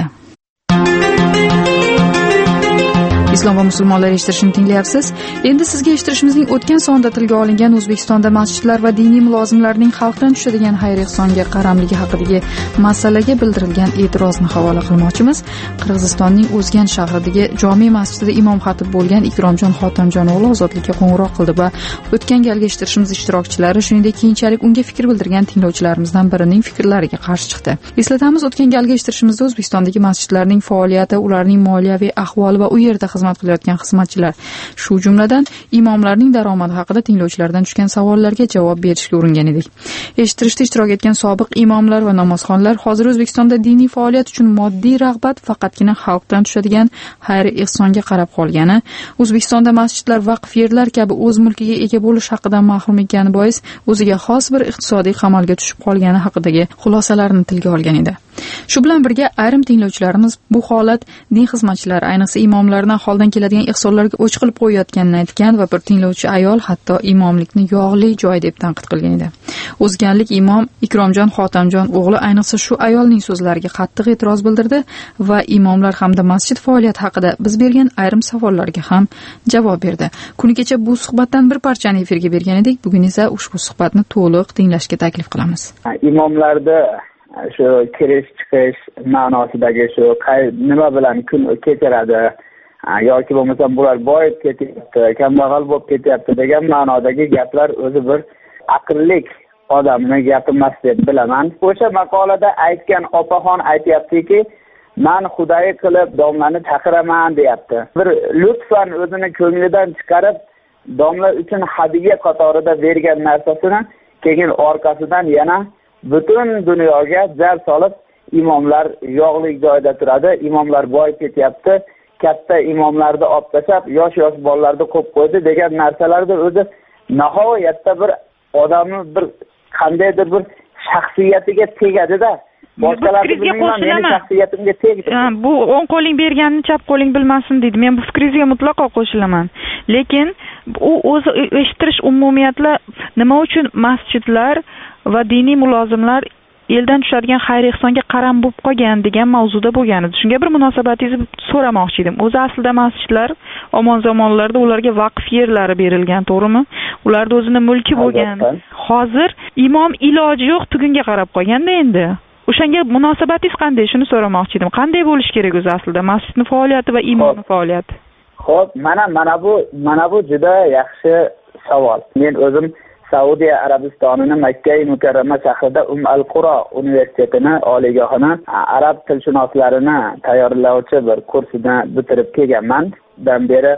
Islom va musulmonlar eshittirishini tinglayapsiz. Endi sizga eshittirishimizning o'tgan sonda tilga olingan O'zbekistonda masjidlar va diniy mulozimlarning xalqdan tushadigan xayr-ehsonga qaramligi haqidagi masalaga bildirilgan e'tirozni havola qilmoqchimiz. Qirg'izistonning O'zgan shahridagi jome masjidida imom xatib bo'lgan Ikromjon Xotamjon o'g'li ozodlikka qo'ng'iroq qildi va o'tgan galgi eshittirishimiz ishtirokchilari, shuningdek keyinchalik unga fikr bildirgan tinglovchilarimizdan birining fikrlariga qarshi chiqdi. Eslatamiz, o'tgan galgi eshittirishimizda O'zbekistondagi masjidlarning faoliyati, ularning moliyaviy ahvoli va u yerda xizmat qilayotgan xizmatchilar, shu jumladan imomlarning daromadi haqida tinglovchilardan tushgan savollarga javob berishga uringan edik. Eshittirishda ishtirok etgan sobiq imomlar va namozxonlar hozir O'zbekistonda diniy faoliyat uchun moddiy rag'bat faqatgina xalqdan tushadigan xayr-ehsonga qarab qolgani, O'zbekistonda masjidlar vaqf yerlar kabi o'z mulkiga ega bo'lish haqidan mahrum ekani bois o'ziga xos bir iqtisodiy qamalga tushib qolgani haqidagi xulosalarni tilga olgan edi. Shu bilan birga ayrim tinglovchilarimiz bu holat din xizmatchilari, ayniqsa imomlardan holdan keladigan ehsonlarga o'ch qilib qo'yayotganini aytgan va bir tinglovchi ayol hatto imomlikni yog'li joy deb tanqid qilgan edi. O'zganlik imom Ikromjon Xotamjon o'g'li ayniqsa shu ayolning so'zlariga qattiq e'tiroz bildirdi va imomlar hamda masjid faoliyati haqida biz bergan ayrim savollarga ham javob berdi. Kuni kecha bu suhbatdan bir parchani efirga bergan edik. Bugun esa ushbu suhbatni to'liq tinglashga taklif qilamiz. Imomlarda shu kirish chiqish ma'nosidagi shu nima bilan kun kechiradi yoki bo'lmasa bular boyib ketyapti, kambag'al bo'lib ketyapti degan ma'nodagi gaplar o'zi bir aqllik odamning gapi emas deb bilaman. O'sha maqolada aytgan opaxon aytayaptiki, men xudoyi qilib domlani chaqiraman deyapti. Bir lutfan o'zini ko'nglidan chiqarib domla uchun hadiya qatorida bergan narsasini keyin orqasidan yana butun dunyoga jar solib, imomlar yog'li joyda turadi, imomlar boyib ketyapti, katta imomlarni olib tashlab, yosh-yosh bolalarni qo'yib qo'ydi degan narsalarda o'zi nihoyatda bir odamni bir qandaydir bir shaxsiyatiga tegadi-da. Boshqalarni bilmayman, mening shaxsiyatimga tegdi. Bu o'ng qo'ling berganini chap qo'ling bilmasin deydi. Men bu fikringizga mutlaqo qo'shilaman. Lekin u o'zi eshittirish umumiyatla nima uchun masjidlar va diniy mulozimlar eldan tushadigan xayr-ehsonga qaram bo'lib qolgan degan mavzuda bo'lgan edi. Shunga bir munosabatingizni so'ramoqchi edim. O'zi aslida masjidlar omon zamonlarda ularga vaqf yerlari berilgan, to'g'rimi? Ularda o'zini mulki bo'lgan. Hozir imom iloji yo'q tugunga qarab qolganda endi. O'shanga munosabatingiz qanday? Shuni so'ramoqchi edim. Qanday bo'lish kerak o'zi aslida masjidning faoliyati va imomning faoliyati? Xo'p, mana mana bu mana bu juda yaxshi savol. Men o'zim Saudiya Arabistonining Makka Mukarrama shahrida Um al-Qura universitetini oliygohini arab tilshunoslarini tayyorlovchi bir kursini bitirib kelganman. Dan beri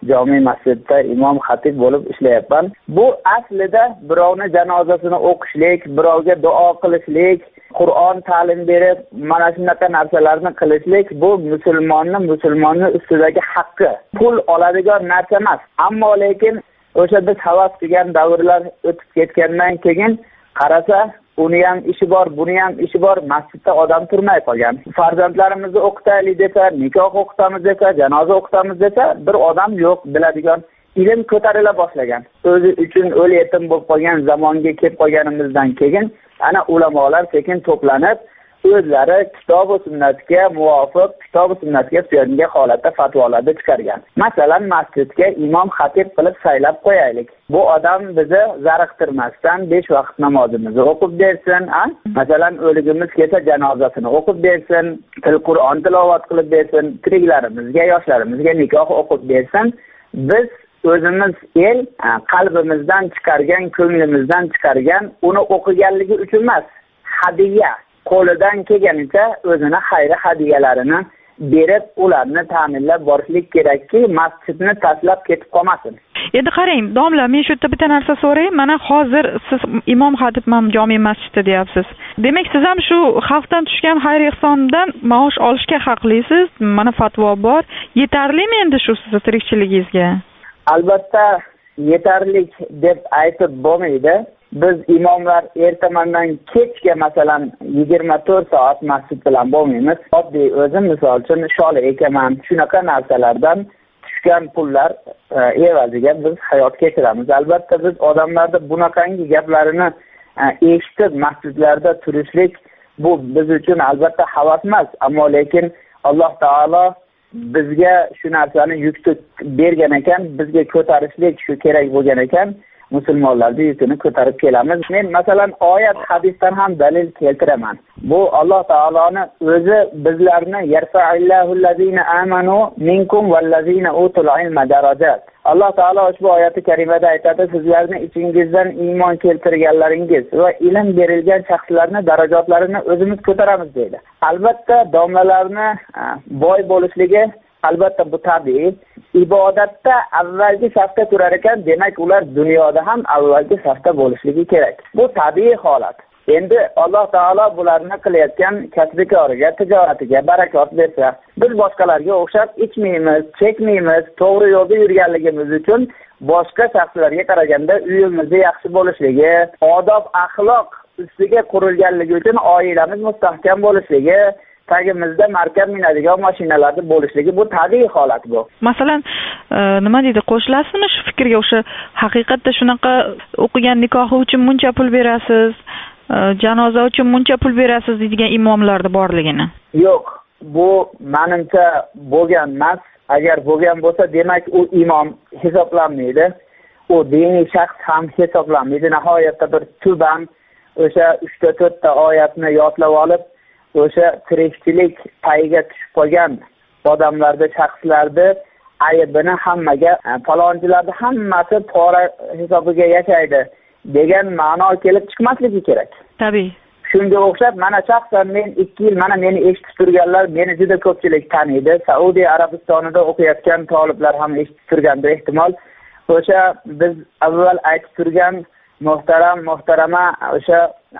jome masjidda imom xatib bo'lib ishlayapman. Bu aslida birovni janozasini o'qishlik, birovga duo qilishlik, Qur'on ta'lim berib, mana shunaqa narsalarni qilishlik bu musulmonni musulmonni ustidagi haqqi. Pul oladigan narsa emas. Ammo lekin o'sha biz havas qilgan davrlar o'tib ketgandan keyin qarasa, uni ham ishi bor, buni ham ishi bor, masjidda odam turmay qolgan. Farzandlarimizni o'qitaylik desa, nikoh o'qitamiz desa, janoza o'qitamiz desa, bir odam yo'q biladigan. Ilm ko'tarila boshlagan. O'zi uchun o'l yetim bo'lib qolgan zamonga kelib qolganimizdan keyin ana ulamolar sekin to'planib, o'zlari kitob va sunnatga muvofiq, kitob va sunnatga suyangan holatda fatvolarni chiqargan. Masalan, masjidga imom xatib qilib saylab qo'yaylik. Bu odam bizni zariqtirmasdan besh vaqt namozimizni o'qib bersin, a? Masalan, o'ligimiz kelsa janozasini o'qib bersin, til Qur'on tilovat qilib bersin, tiriklarimizga, yoshlarimizga nikoh o'qib bersin. Biz o'zimiz el qalbimizdan chiqargan, ko'nglimizdan chiqargan, uni o'qiganligi uchun emas, hadiya qo'lidan kelganicha o'zini xayri hadiyalarini berib, ularni ta'minlab borishlik kerakki, masjidni tashlab ketib qolmasin. Endi qarang, domla, men shu yerda bitta narsa so'ray. Mana hozir siz imom xatibman jome masjidda deyapsiz. Demak, siz ham shu xalqdan tushgan xayr ehsondan maosh olishga haqlisiz. Mana fatvo bor. Yetarlimi endi shu sizni tirikchiligingizga? Albatta yetarlik deb aytib bo'lmaydi. Biz imomlar ertamandan kechga masalan yigirma to'rt soat masjid bilan bo'lmaymiz. Oddiy o'zim misol uchun shola ekaman, shunaqa narsalardan tushgan pullar evaziga biz hayot kechiramiz. Albatta biz odamlarda bunaqangi gaplarini eshitib masjidlarda turishlik bu biz uchun albatta havas emas, ammo lekin Alloh taolo bizga shu narsani yukni bergan ekan, bizga ko'tarishlik shu kerak bo'lgan ekan, musulmonlarning yukini ko'tarib kelamiz. Men masalan oyat hadisdan ham dalil keltiraman. Bu Alloh taoloning o'zi bizlarni yarfa'illahul-lazina amanu minkum wal-lazina utul ilma darajat. Alloh taolo ushbu oyati karimada aytadi, sizlarning ichingizdan iymon keltirganlaringiz va ilm berilgan shaxslarni darajatlarini o'zimiz ko'taramiz deydi. Albatta domlalarni boy bo'lishligi albatta bu tabiiy. Ibodatda avvalgi safda turar ekan, demak ular dunyoda ham avvalgi safda bo'lishligi kerak. Bu tabiiy holat. Endi Alloh taolo bularni qilayotgan kasb-koriga, tijoratiga barakot bersa, biz boshqalarga o'xshab ichmaymiz, chekmaymiz, to'g'ri yo'lda yurganligimiz uchun boshqa shaxslarga qaraganda uyimizda yaxshi bo'lishligi, odob, axloq ustiga qurilganligi uchun oilamiz mustahkam bo'lishligi, tagimizda markab minadigan mashinalarda bo'lishligi bu tabiiy holat bu. Masalan, nima deydi, qo'shilasizmi shu fikrga? O'sha haqiqatda shunaqa o'qigan nikohi uchun muncha pul berasiz, janoza uchun muncha pul berasiz deydigan imomlarda borligini? Yo'q, bu menimcha bo'lgan emas. Agar bo'lgan bo'lsa, demak u imom hisoblanmaydi. U diniy shaxs ham hisoblanmaydi. Nihoyatda bir tuban o'sha uch ta to'rt ta oyatni yodlab olib, o'sha tirikchilik payiga tushib qolgan odamlarda, shaxslarda aybini hammaga, falonchilarda hammasi pora hisobiga yashaydi degan ma'no kelib chiqmasligi kerak. Tabiiy. Shunga o'xshab, mana shaxsan men ikki yil mana meni eshitib turganlar, meni juda ko'pchilik taniydi. Saudiya Arabistonida o'qiyotgan talablar ham eshitib turgandir ehtimol. O'sha biz avval aytib turgan muhtaram, muhtarama o'sha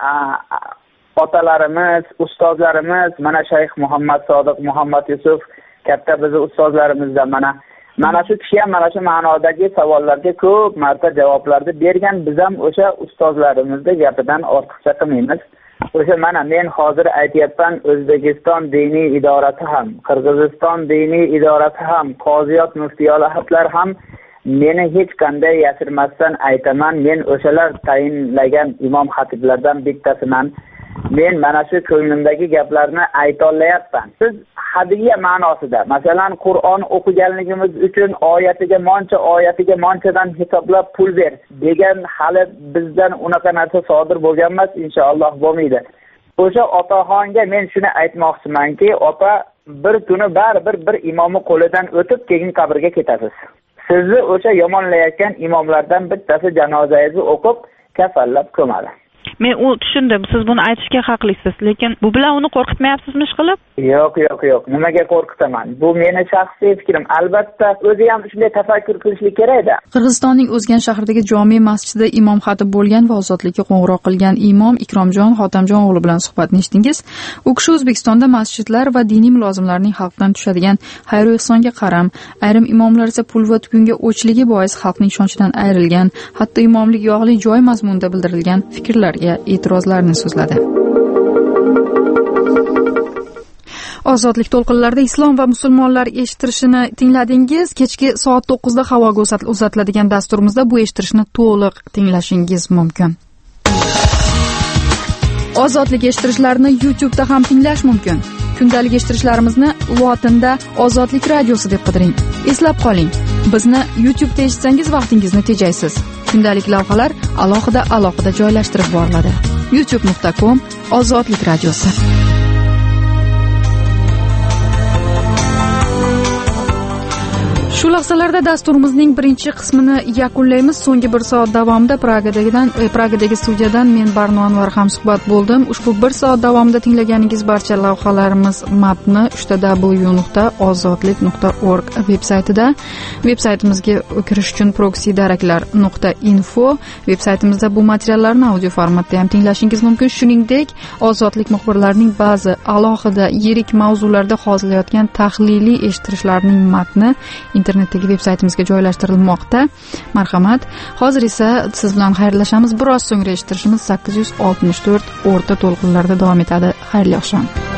otalarimiz, ustozlarimiz, mana Shayx Muhammad Sodiq, Muhammad Yusuf katta bizni ustozlarimizdan mana mana shu kishi ham mana shu ma'nodagi savollarga ko'p marta javoblarni bergan. Biz ham o'sha ustozlarimizning gapidan ortiqcha qilmaymiz. O'sha mana men hozir aytayapman, O'zbekiston diniy idorasi ham, Qirg'iziston diniy idorasi ham, qoziyot muftiylar ham meni hech qanday yashirmasdan aytaman, men o'shalar tayinlagan imom xatiblardan bittasiman. Men mana shu ko'nglimdagi gaplarni ayta olayapman. Siz hadiya ma'nosida, masalan, Qur'on o'qiganligimiz uchun oyatiga moncha, oyatiga monchadan hisoblab pul ber degan hali bizdan unaqa narsa sodir bo'lgan emas, inshaalloh bo'lmaydi. O'sha otaxonga men shuni aytmoqchimanki, ota bir kuni baribir bir imomni qo'lidan o'tib keyin qabrga ketasiz. Sizni o'sha yomonlayotgan imomlardan bittasi janozangizni o'qib kafallab ko'madi. men u tushundim, siz buni aytishga haqlisiz, lekin bu bilan uni qo'rqitmayapsizmi ishqilib? Yo'q, yo'q, yo'q. Nimaga qo'rqitaman? Bu meni shaxsiy fikrim. Albatta, o'zi ham shunday tafakkur qilishlik kerak-da. Qirg'izistonning O'zgan shahridagi jome masjidida imom xatib bo'lgan va ozodlikka qo'ng'iroq qilgan imom Ikromjon Xotamjon o'g'li bilan suhbatni eshitdingiz. U kishi O'zbekistonda masjidlar va diniy mulozimlarning xalqdan tushadigan xayr va ehsonga qaram, ayrim imomlar esa pul va tugunga o'chligi bois xalqning ishonchidan ayrilgan, hatto imomlik yog'li joy mazmunida bildirilgan fikrlarga e'tirozlarni so'zladi. Ozodlik to'lqinlarida islom va musulmonlar eshittirishini tingladingiz. Kechki soat to'qqizda havoga uzatiladigan dasturimizda bu eshittirishni to'liq tinglashingiz mumkin. Ozodlik eshittirishlarini YouTube'da ham tinglash mumkin. Kundalik eshittirishlarimizni lotinda Ozodlik radiosi deb qidiring. Eslab qoling, bizni YouTube'da eshitsangiz vaqtingizni tejaysiz. Kundalik lavhalar alohida alohida joylashtirib boriladi. youtube nuqta com Ozodlik radiosi. Shu lahzalarda dasturimizning birinchi qismini yakunlaymiz. So'nggi bir soat davomida Pragadagidan Pragadagi studiyadan men Barno Anvar ham suhbat bo'ldim. Ushbu bir soat davomida tinglaganingiz barcha lavhalarimiz matni uch ta w nuqta ozodlik nuqta org veb-saytida. Veb-saytimizga kirish uchun proxy daraklar nuqta info veb-saytimizda bu materiallarni audio formatda ham tinglashingiz mumkin. Shuningdek, Ozodlik muxbirlarining ba'zi alohida yirik mavzularda hozirlayotgan tahliliy eshittirishlarning matni internetdagi veb-saytimizga joylashtirilmoqda. Marhamat. Hozir esa siz bilan xayrlashamiz. Biroz so'ngra eshittirishimiz sakkiz yuz oltmish to'rt o'rta to'lqinlarda davom etadi. Xayrli oqshom.